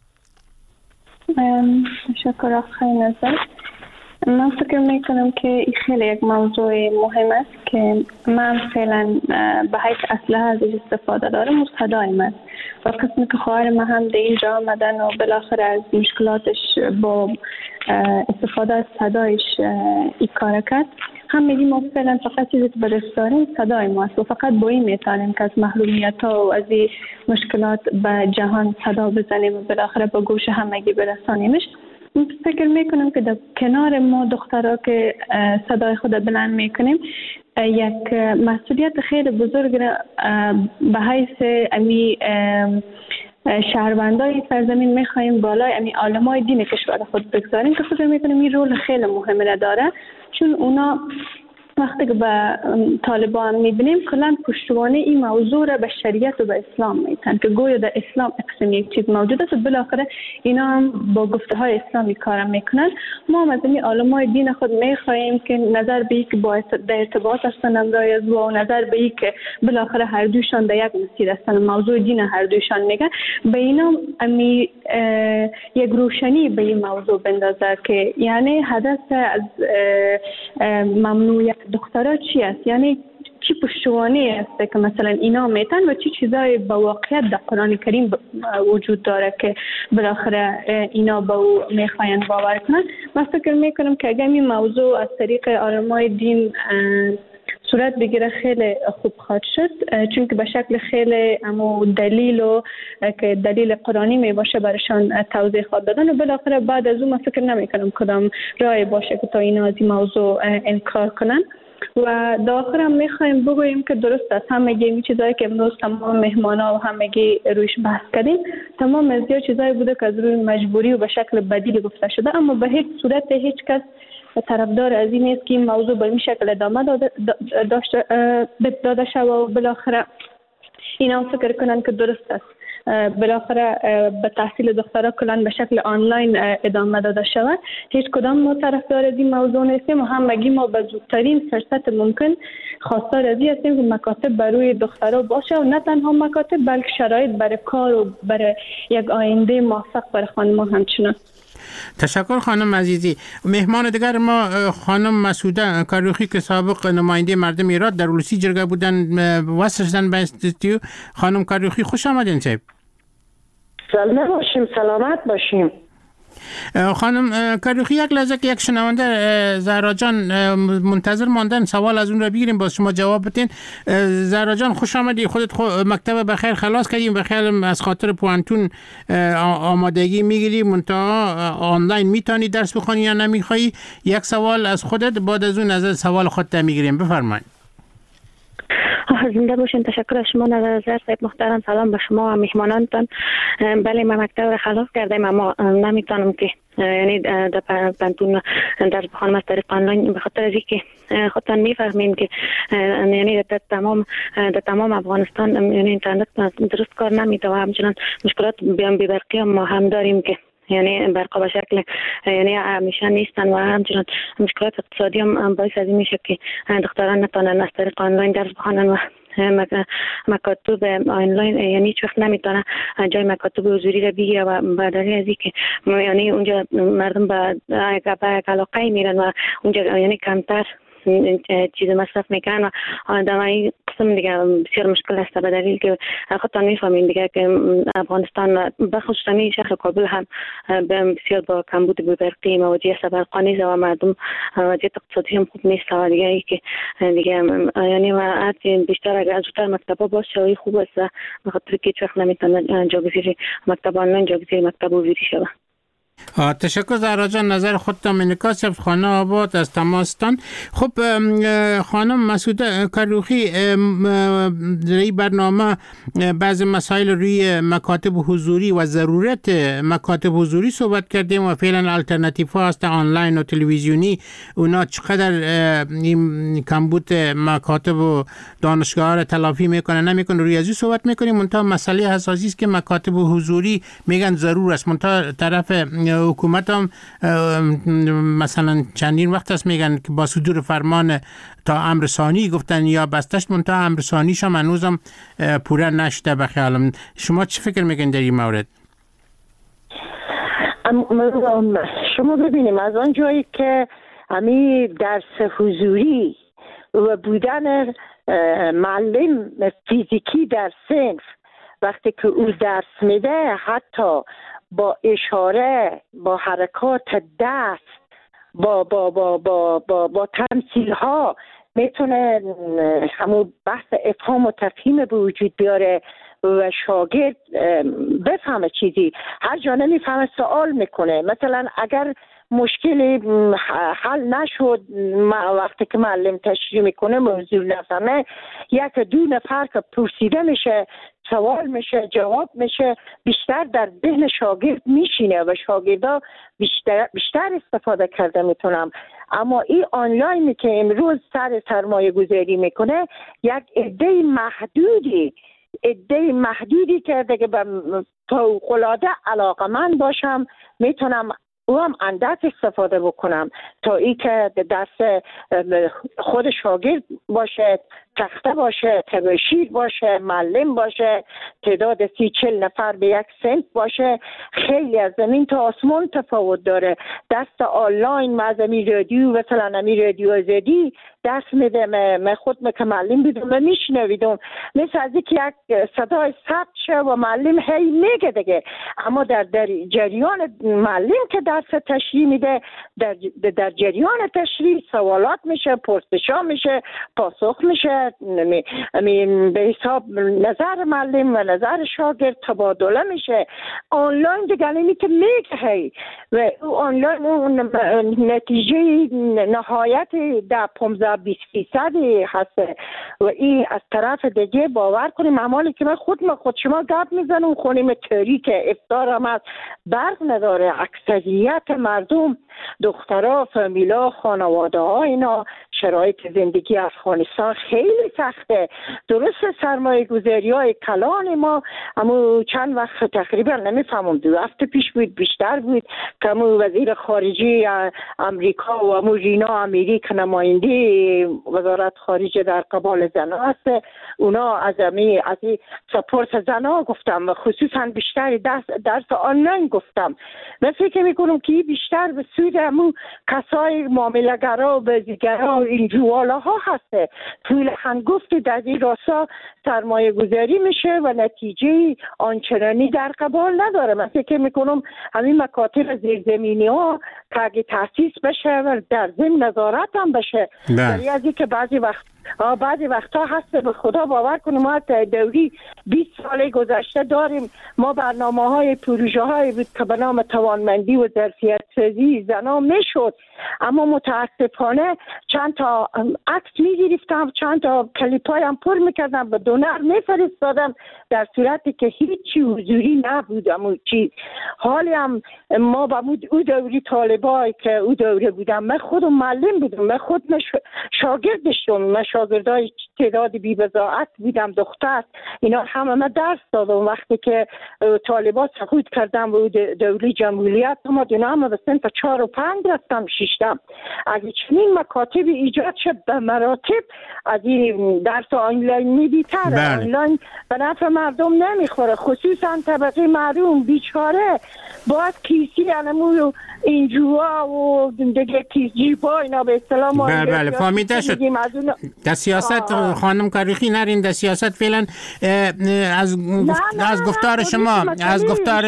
تشکر خیلی نظر. من فکر میکنم که این خیلی یک موضوع مهم است که من فعلا به حیث اسلحه ازش استفاده دارم و صدای من و قسمی که خواهر من هم در اینجا آمدن و بالاخره از مشکلاتش با استفاده از صدایش این کار کرد، هم میگیم ما فعلا فقط چیزی که به دست داریم صدای ماست و فقط با این میتونیم که از محرومیت ها و از این مشکلات به جهان صدا بزنیم و بالاخره با گوش همگی برسانیمش. فکر میکنم که در کنار ما دخترها که صدای خود بلند میکنیم یک مسئولیت خیلی بزرگ را به حیث امی شهروندای سرزمین میخوایم بالای امی عالمای دین کشور خود بگذاریم که فکر میکنم این رول خیلی مهمه داره، چون اونا وقتی که به طالبان میبینیم کلا پشتوانه این موضوع را به شریعت و به اسلام میتن که گویا در اسلام اقسم یک چیز موجود است و بالاخره اینا هم با گفته های اسلامی کارم میکنن. ما هم از این علمای دین خود میخواهیم که نظر به یک با در ارتباط هستن امرای و نظر به یک بالاخره هر دوشان در یک مسیر هستن، موضوع دین هر دوشان میگن، به اینا امی یک روشنی به این موضوع بندازه که یعنی هدف از ممنوعیت دخترها چی است، یعنی چی پشتوانه است که مثلا اینا میتن و چی چیزای با واقعیت در قرآن کریم وجود داره که بالاخره اینا با او میخواین باور کنن. من فکر میکنم که اگر این موضوع از طریق علمای دین صورت بگیره خیلی خوب خواهد شد، چون که به شکل خیلی امو دلیل و که دلیل قرآنی می باشه برشان توضیح خواهد دادن و بالاخره بعد از اون من فکر نمی کنم کدام راه باشه که تا اینا از این موضوع انکار کنن. و در آخر هم میخوایم بگوییم که درست است همگی این چیزایی که امروز تمام مهمانا و همگی رویش بحث کردیم تمام از یا چیزایی بوده که از روی مجبوری و به شکل بدیل گفته شده، اما به هیچ صورت هیچ کس طرفدار از این نیست که این موضوع به این شکل ادامه داده داده شد و بالاخره اینا فکر کنن که درست است بالاخره به تحصیل دخترها کلان به شکل آنلاین ادامه داده شود. هیچ کدام ما طرفدار از این موضوع نیستیم و همگی ما به زودترین فرصت ممکن خواستار از این هستیم که مکاتب برای دخترها باشه و نه تنها مکاتب بلکه شرایط برای کار و برای یک آینده موفق برای خانم‌ها همچنان. تشکر خانم عزیزی. مهمان دیگر ما خانم مسعوده کاروخی که سابق نماینده مردم ایران در ولسی جرگه بودن وصل شدن به استودیو. خانم کاروخی خوش آمدین. صاحب سلامت باشیم، سلامت باشیم. خانم کاروخی یک لحظه که یک شنونده زهرا جان منتظر ماندن سوال از اون رو بگیریم باز شما جواب بدین. زهرا جان خوش آمدی. خودت خو... مکتب بخیر خلاص کردیم، بخیر از خاطر پوانتون آمادگی میگیری منتها آنلاین میتونی درس بخونی یا نمیخوای؟ یک سوال از خودت بعد از اون از سوال خودت میگیریم. بفرمایید. زنده باشین. تشکر از شما نظر صاحب محترم. سلام به شما و مهمانانتان. بله من مکتب را خلاص کردم اما نمیتونم که یعنی در پنتون درس بخوانم از طریق آنلاین به خاطر از اینکه خودتان میفهمین که یعنی در تمام در تمام افغانستان یعنی اینترنت درست کار نمیده و همچنان مشکلات بی برقی ما هم داریم که یعنی برقا به شکل یعنی همیشه نیستن و همچنان مشکلات اقتصادی هم باعث از این میشه که دختران نتونن از طریق آنلاین درس بخوانن و مکاتب آنلاین یعنی هیچ وقت نمیتونه جای مکاتب حضوری را بگیره و به دلیل از اینکه یعنی اونجا مردم به یک علاقه میرن و اونجا یعنی کمتر چیز مصرف میکنن و در این قسم دیگه بسیار مشکل است به دلیل که خودتان میفهمین دیگه که افغانستان بخصوص همین شهر کابل هم بسیار با کمبود برقی مواجه است، برق نیست و مردم وضعیت اقتصادی هم خوب نیست و دیگه ای که دیگه یعنی ما بیشتر اگر زودتر مکتبا باشه و خوب است به خاطر که هیچ وقت نمیتونه جاگزین مکتب آنلاین جاگزین مکتب حضوری شود. تشکر زهرا جان. نظر خودت منعکس خانه آباد از تماستان. خب خانم مسعوده کاروخی در این برنامه بعض مسائل روی مکاتب حضوری و ضرورت مکاتب حضوری صحبت کردیم و فعلا الٹرناتیو ها هست آنلاین و تلویزیونی اونا چقدر این کمبود مکاتب و دانشگاه را تلافی میکنه نمیکنه روی ازی صحبت میکنیم. منتها مسئله حساسی است که مکاتب حضوری میگن ضرور است، منتها طرف حکومت هم مثلا چندین وقت است میگن که با صدور فرمان تا امر ثانی گفتن یا بستش، منتها امر ثانیش هم هنوزم پوره نشده به خیالم. شما چی فکر میکنید در این مورد؟ شما ببینیم از آن جایی که همین درس حضوری و بودن معلم فیزیکی در صنف وقتی که او درس میده حتی با اشاره با حرکات دست با با با با با, با تمثیل ها میتونه همون بحث افهام و تفهیم به وجود بیاره و شاگرد بفهمه چیزی. هر جا نمیفهمه سوال میکنه. مثلا اگر مشکلی حل نشد وقتی که معلم تشریح میکنه موضوع نفهمه یک دو نفر که پرسیده میشه سوال میشه جواب میشه بیشتر در ذهن شاگرد میشینه و شاگردا بیشتر بیشتر استفاده کرده میتونم. اما این آنلاینی که امروز سر سرمایه گذاری میکنه یک عده محدودی عده محدودی کرده که به فوق‌العاده علاقه‌مند باشم میتونم او هم اندک استفاده بکنم تا ای که دست خود شاگرد باشه، تخته باشه، تبشیر باشه، معلم باشه، تعداد سی چل نفر به یک صنف باشه خیلی از زمین تا آسمان تفاوت داره. دست آنلاین از امی رادیو مثلا امی رادیو آزادی درس میده، من خود که معلم بودم و میشنویدم مثل از یک صدای ثبت شه و معلم هی میگه دیگه، اما در, در جریان معلم که درس تشریح میده در, در جریان تشریح سوالات میشه، پرسشا میشه، پاسخ میشه، به حساب نظر معلم و نظر شاگرد تبادله میشه. آنلاین دیگه نمی که میگه هی و آنلاین اون نتیجه نهایت در پانزده بیست فیصدی هست و این از طرف دیگه باور کنیم اعمالی که من خود ما خود شما گپ میزنم خونیم تاریک افطار هم از برق نداره. اکثریت مردم دخترها، فامیلا، خانواده ها اینا شرایط زندگی افغانستان خیلی سخته. درست سرمایه گذاری های کلان ما اما چند وقت تقریبا نمیفهمم دو هفته پیش بود بیشتر بود که امو وزیر خارجه امریکا و امو رینا امیری که نماینده وزارت خارجه در قبال زنها هست، اونا از امی از سپورت زنها گفتم و خصوصا بیشتر درس, درس آنلاین گفتم. من فکر میکنم که بیشتر به سود امو کسای معامله‌گرا و بازیگرا و این جواله ها هسته. طول هنگفت در این راستا سرمایه گذاری میشه و نتیجه آنچنانی در قبال نداره. من فکر میکنم همین مکاتب زیرزمینی ها که اگه تاسیس بشه و در ضمن نظارت هم بشه، در از که بعضی وقت بعضی وقتا هست به خدا باور کنیم ما دوری بیست سال گذشته داریم، ما برنامه های پروژه های بود که به نام توانمندی و ظرفیت سازی زنا میشد، اما متاسفانه چند تا عکس میگرفتم، چند تا کلیپای هم پر میکردم به دونر میفرستادم در صورتی که هیچی حضوری نبود. اما چیز حالی هم ما با او دوری طالبای که او دوره بودم، من خودم معلم بودم، من خود شاگرد داشتم، من شاگردای تعداد بی بضاعت بودم، دختر اینا همه من درس دادم. وقتی که طالبات سقوط کردم و دوری جمهوریت ما دونا همه به صنف چهار و پنج رفتم شیشتم. اگه چنین مکاتب ایجاد شد به مراتب از این درس آنلاین میبیتره، آنلاین به نفع مردم نمیخوره، خصوصا طبقه محروم بیچاره باید کیسی انمو اینجوا و دیگه کیس جیبا اینا به اصطلاح ما بله بله فهمیده شد. در سیاست خانم کاروخی نرین، در سیاست فعلا از از گفتار شما از گفتار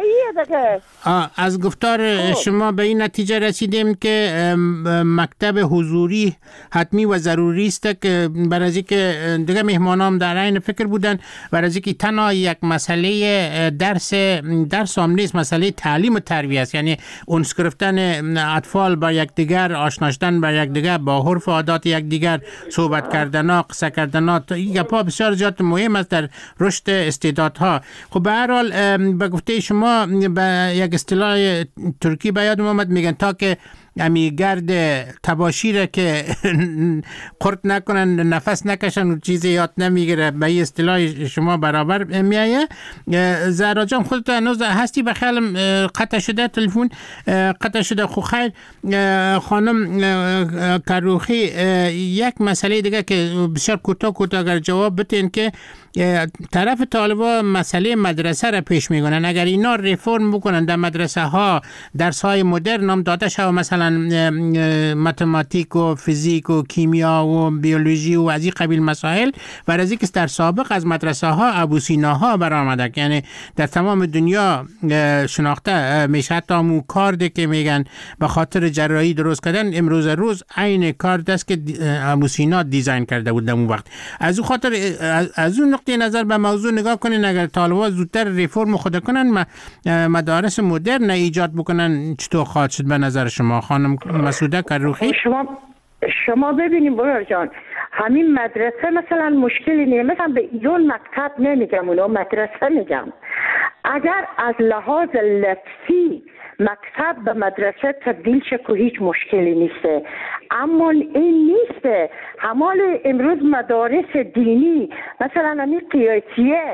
از گفتار شما به این نتیجه رسیدیم که مکتب حضوری حتمی و ضروری است که برای اینکه دیگه مهمانام در این فکر بودن برای اینکه تنها یک مسئله درس درس هم نیست، مسئله تعلیم و تربیت است، یعنی اونس گرفتن اطفال با یکدیگر، آشنا شدن با یکدیگر، با عرف و عادات یکدیگر، صحبت کردن، قصه کردن، این گپا بسیار زیاد مهم است در رشد استعدادها. خب به هر حال به گفته شما به یک اصطلاح ترکی به یادم اومد، میگن تا که امی گرد تباشیره که قرط نکنن نفس نکشن و چیزی یاد نمیگیره، به این اصطلاح شما برابر میایه. زهرا جان خودت هنوز هستی؟ به خیالم قطع شده تلفن قطع شده. خو خیر خانم کاروخی، یک مسئله دیگه که بسیار کوتاه کوتاه اگر جواب بتین که طرف طالبا مسئله مدرسه را پیش میگنن، اگر اینا ریفورم بکنن در مدرسه ها درس های مدرن هم داده شود، مثلا متماتیک و فیزیک و کیمیا و بیولوژی و از این قبیل مسائل، برای از اینکه در سابق از مدرسه ها ابوسیناها برآمده، یعنی در تمام دنیا شناخته میشه. حتی مو کارد که میگن به خاطر جراحی درست کردن، امروز روز عین کارد است که ابوسینا دیزاین کرده بود در اون وقت. از اون خاطر از اون نقطه نظر به موضوع نگاه کنین، اگر طالبان زودتر ریفورم خود کنن، مدارس مدرن ایجاد بکنن، چطور خواهد شد به نظر شما خانم مسعوده کاروخی؟ شما شما ببینیم برای جان، همین مدرسه مثلا مشکلی نیست، مثلا به ایران مکتب نمیگم، اونا مدرسه میگم. اگر از لحاظ لفظی مکتب به مدرسه تبدیل شه که هیچ مشکلی نیسته، اما این نیسته. همال امروز مدارس دینی مثلا همین قیاسیه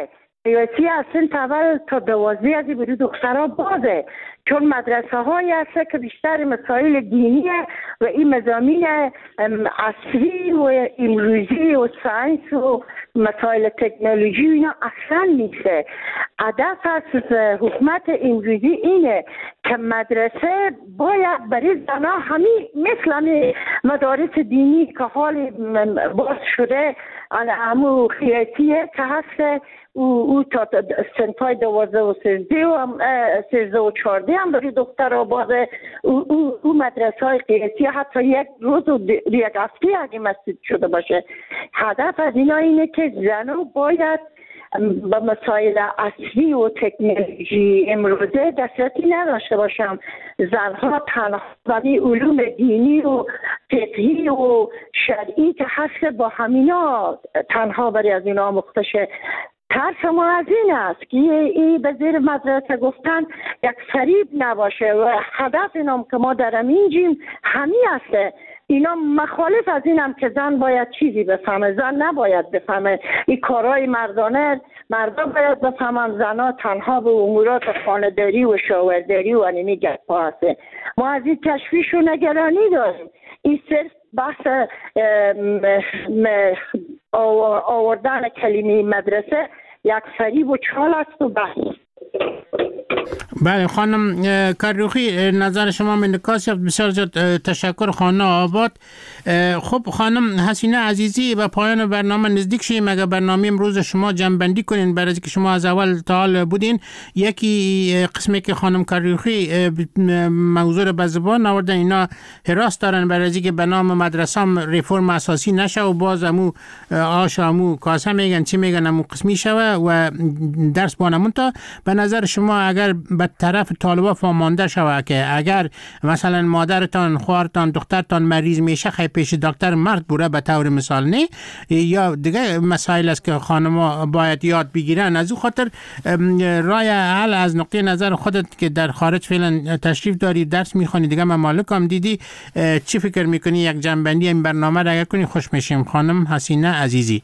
قیاسی از سنف اول تا دوازده از برای دخترها بازه، چون مدرسه های هست که بیشتر مسائل دینیه و این مضامین عصری و امروزی و ساینس و مسائل تکنولوژی اینا اصلا نیسته. هدف از حکومت امروزی اینه که مدرسه باید برای زنها همین مثل همین مدارس دینی که حال باز شده همون خیاتیه که هست او, او تا سنفای دوازده و سیزده و سیزده و چارده هم برای دختر آبازه. او, او, او مدرسه های قیاسی حتی یک روز و یک هفته اگه مسجد شده باشه. هدف از اینا اینه که زنها باید با مسائل اصلی و تکنولوژی امروزه دسترسی نداشته باشم. زنها تنها برای علوم دینی و فقهی و شرعی که هست با همینا تنها برای از اینا مختشه. ترس ما از این است که این به زیر مدرسه گفتن یک فریب نباشه و هدف اینم که ما در امینجیم همی هسته. اینا مخالف از اینم که زن باید چیزی بفهمه، زن نباید بفهمه. این کارهای مردانه مردان باید بفهمن، زنها تنها به امورات خانه‌داری و شاورداری و انیمی گپا هسته. ما از این تشویش و نگرانی داریم. این صرف بحث آوردن کلمه مدرسه یک فریب و چال است و بحث. بله خانم کروخی، نظر شما منعکس یافت. بسیار زیاد تشکر خانم آباد. خب خانم حسینه عزیزی، به پایان برنامه نزدیک شیم. اگر برنامه امروز شما جمع‌بندی کنین برای که شما از اول تا حال بودین. یکی قسمی که خانم کروخی موضوع به زبان آوردن، اینا حراس دارن برای که به نام مدرسه‌ام ریفرم اساسی نشه و باز امو آش امو کاسه میگن چی میگن امو قسمی شوه و درس بانمون. تا به نظر شما اگر به طرف طالبا فهمانده شوه که اگر مثلا مادرتان، خواهرتان، دخترتان مریض میشه خیلی پیش دکتر مرد بوده به طور مثال، نه یا دیگه مسائل است که خانما باید یاد بگیرن، از او خاطر رای حل از نقطه نظر خودت که در خارج فعلا تشریف داری درس میخوانی دیگه ممالک هم دیدی، چی فکر میکنی یک جنبندی این برنامه را اگر کنی خوش میشیم؟ خانم حسینه عزیزی.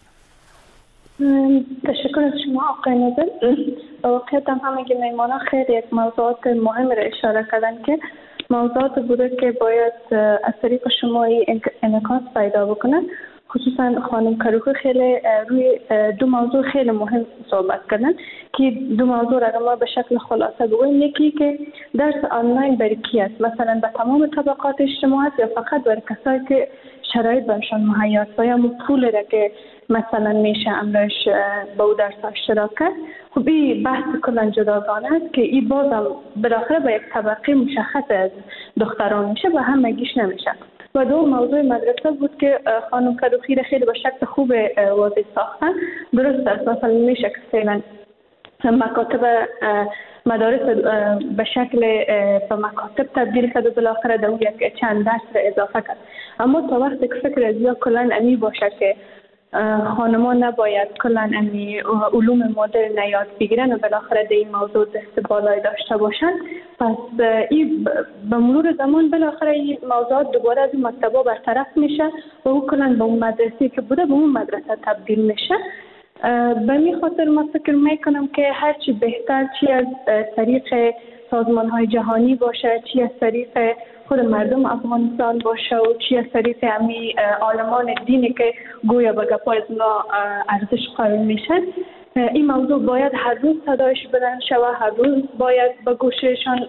تشکر از شما آقای نظر. واقعیت هم همه میمانه خیلی یک موضوعات مهم را اشاره کردن که موضوعات بوده که باید از طریق شما انعکاس پیدا بکنن. خصوصا خانم کروخی خیلی روی دو موضوع خیلی مهم صحبت کردن که دو موضوع را ما به شکل خلاصه بگویم. یکی که درس آنلاین برای کی است؟ مثلا به تمام طبقات اجتماعی است یا فقط برای کسایی که شرایط برشان مهیا است و یا پول را که مثلا میشه امرش با او درس اشتراک کرد؟ خب این بحث کلا جداگانه است که این بازم بالاخره به یک طبقه مشخص از دختران میشه و همگیش نمیشه. و دو موضوع مدرسه بود که خانم کروخی را خیلی به شکل خوب واضح ساختن. درست است، مثلا میشه که فعلا مکاتب مدارس به شکل به مکاتب تبدیل کرد و بالاخره دو یک چند درس را اضافه کرد. اما تا وقتی که فکر از یا کلا امی باشه که خانمان نباید کلا امی علوم مدرن یاد بگیرن و بالاخره در این موضوع دست بالای داشته باشن، پس این به مرور زمان بالاخره این موضوعات دوباره از این مکتبا برطرف میشه و او کلا به اون مدرسی که بوده به اون مدرسه تبدیل میشه. به می خاطر ما فکر میکنم که هرچی بهتر، چی از طریق سازمان های جهانی باشه، چی از طریق خود مردم افغانستان باشه و چی از طریق امی عالمان دینی که گویا به گپای از اونا ارزش قائل میشن، این موضوع باید هر روز صدایش بلند شود، هر روز باید به گوششان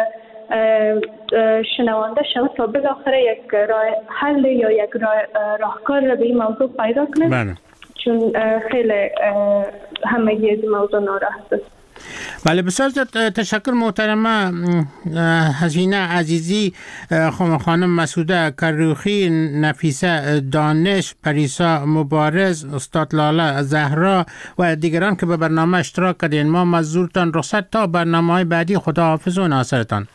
شنوانده شود تا بالاخره یک راه حل یا یک راه راهکار را به این موضوع پیدا کنه. چون خیلی همگی از این موضوع ناراحت است. بله بسیار تشکر محترمه حسینه عزیزی، خانم مسعوده کروخی، نفیسه دانش، پریسا مبارز، استاد لاله زهرا و دیگران که به برنامه اشتراک کردین. ما مزورتان رخصت تا برنامه های بعدی. خدا حافظ و ناصرتان.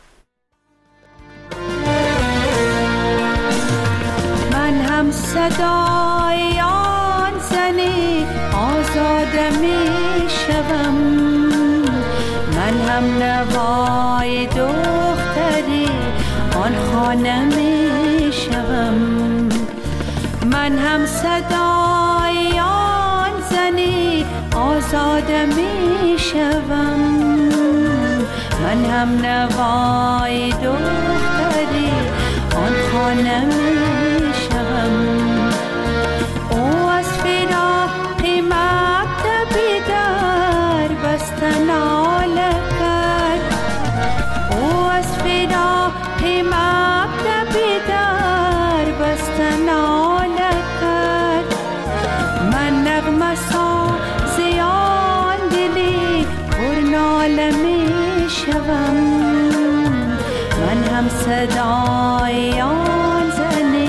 من هم صدای آن زنی آزاده می شوم، من هم نوای دختری آن خانه می شوم، من هم صدای آن زنی آزاده آزاده می شوم. من هم نوای دختری آن خانه می شوم. او از فراق مکتب در بسته ناله کرد. او از فراق مکتب در بسته ناله کرد. من نغمه سازی آن دلی پر ناله می شوم. من هم صدای آن زنی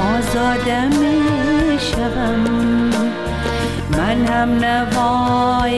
آزاده می شوم. من هم نوای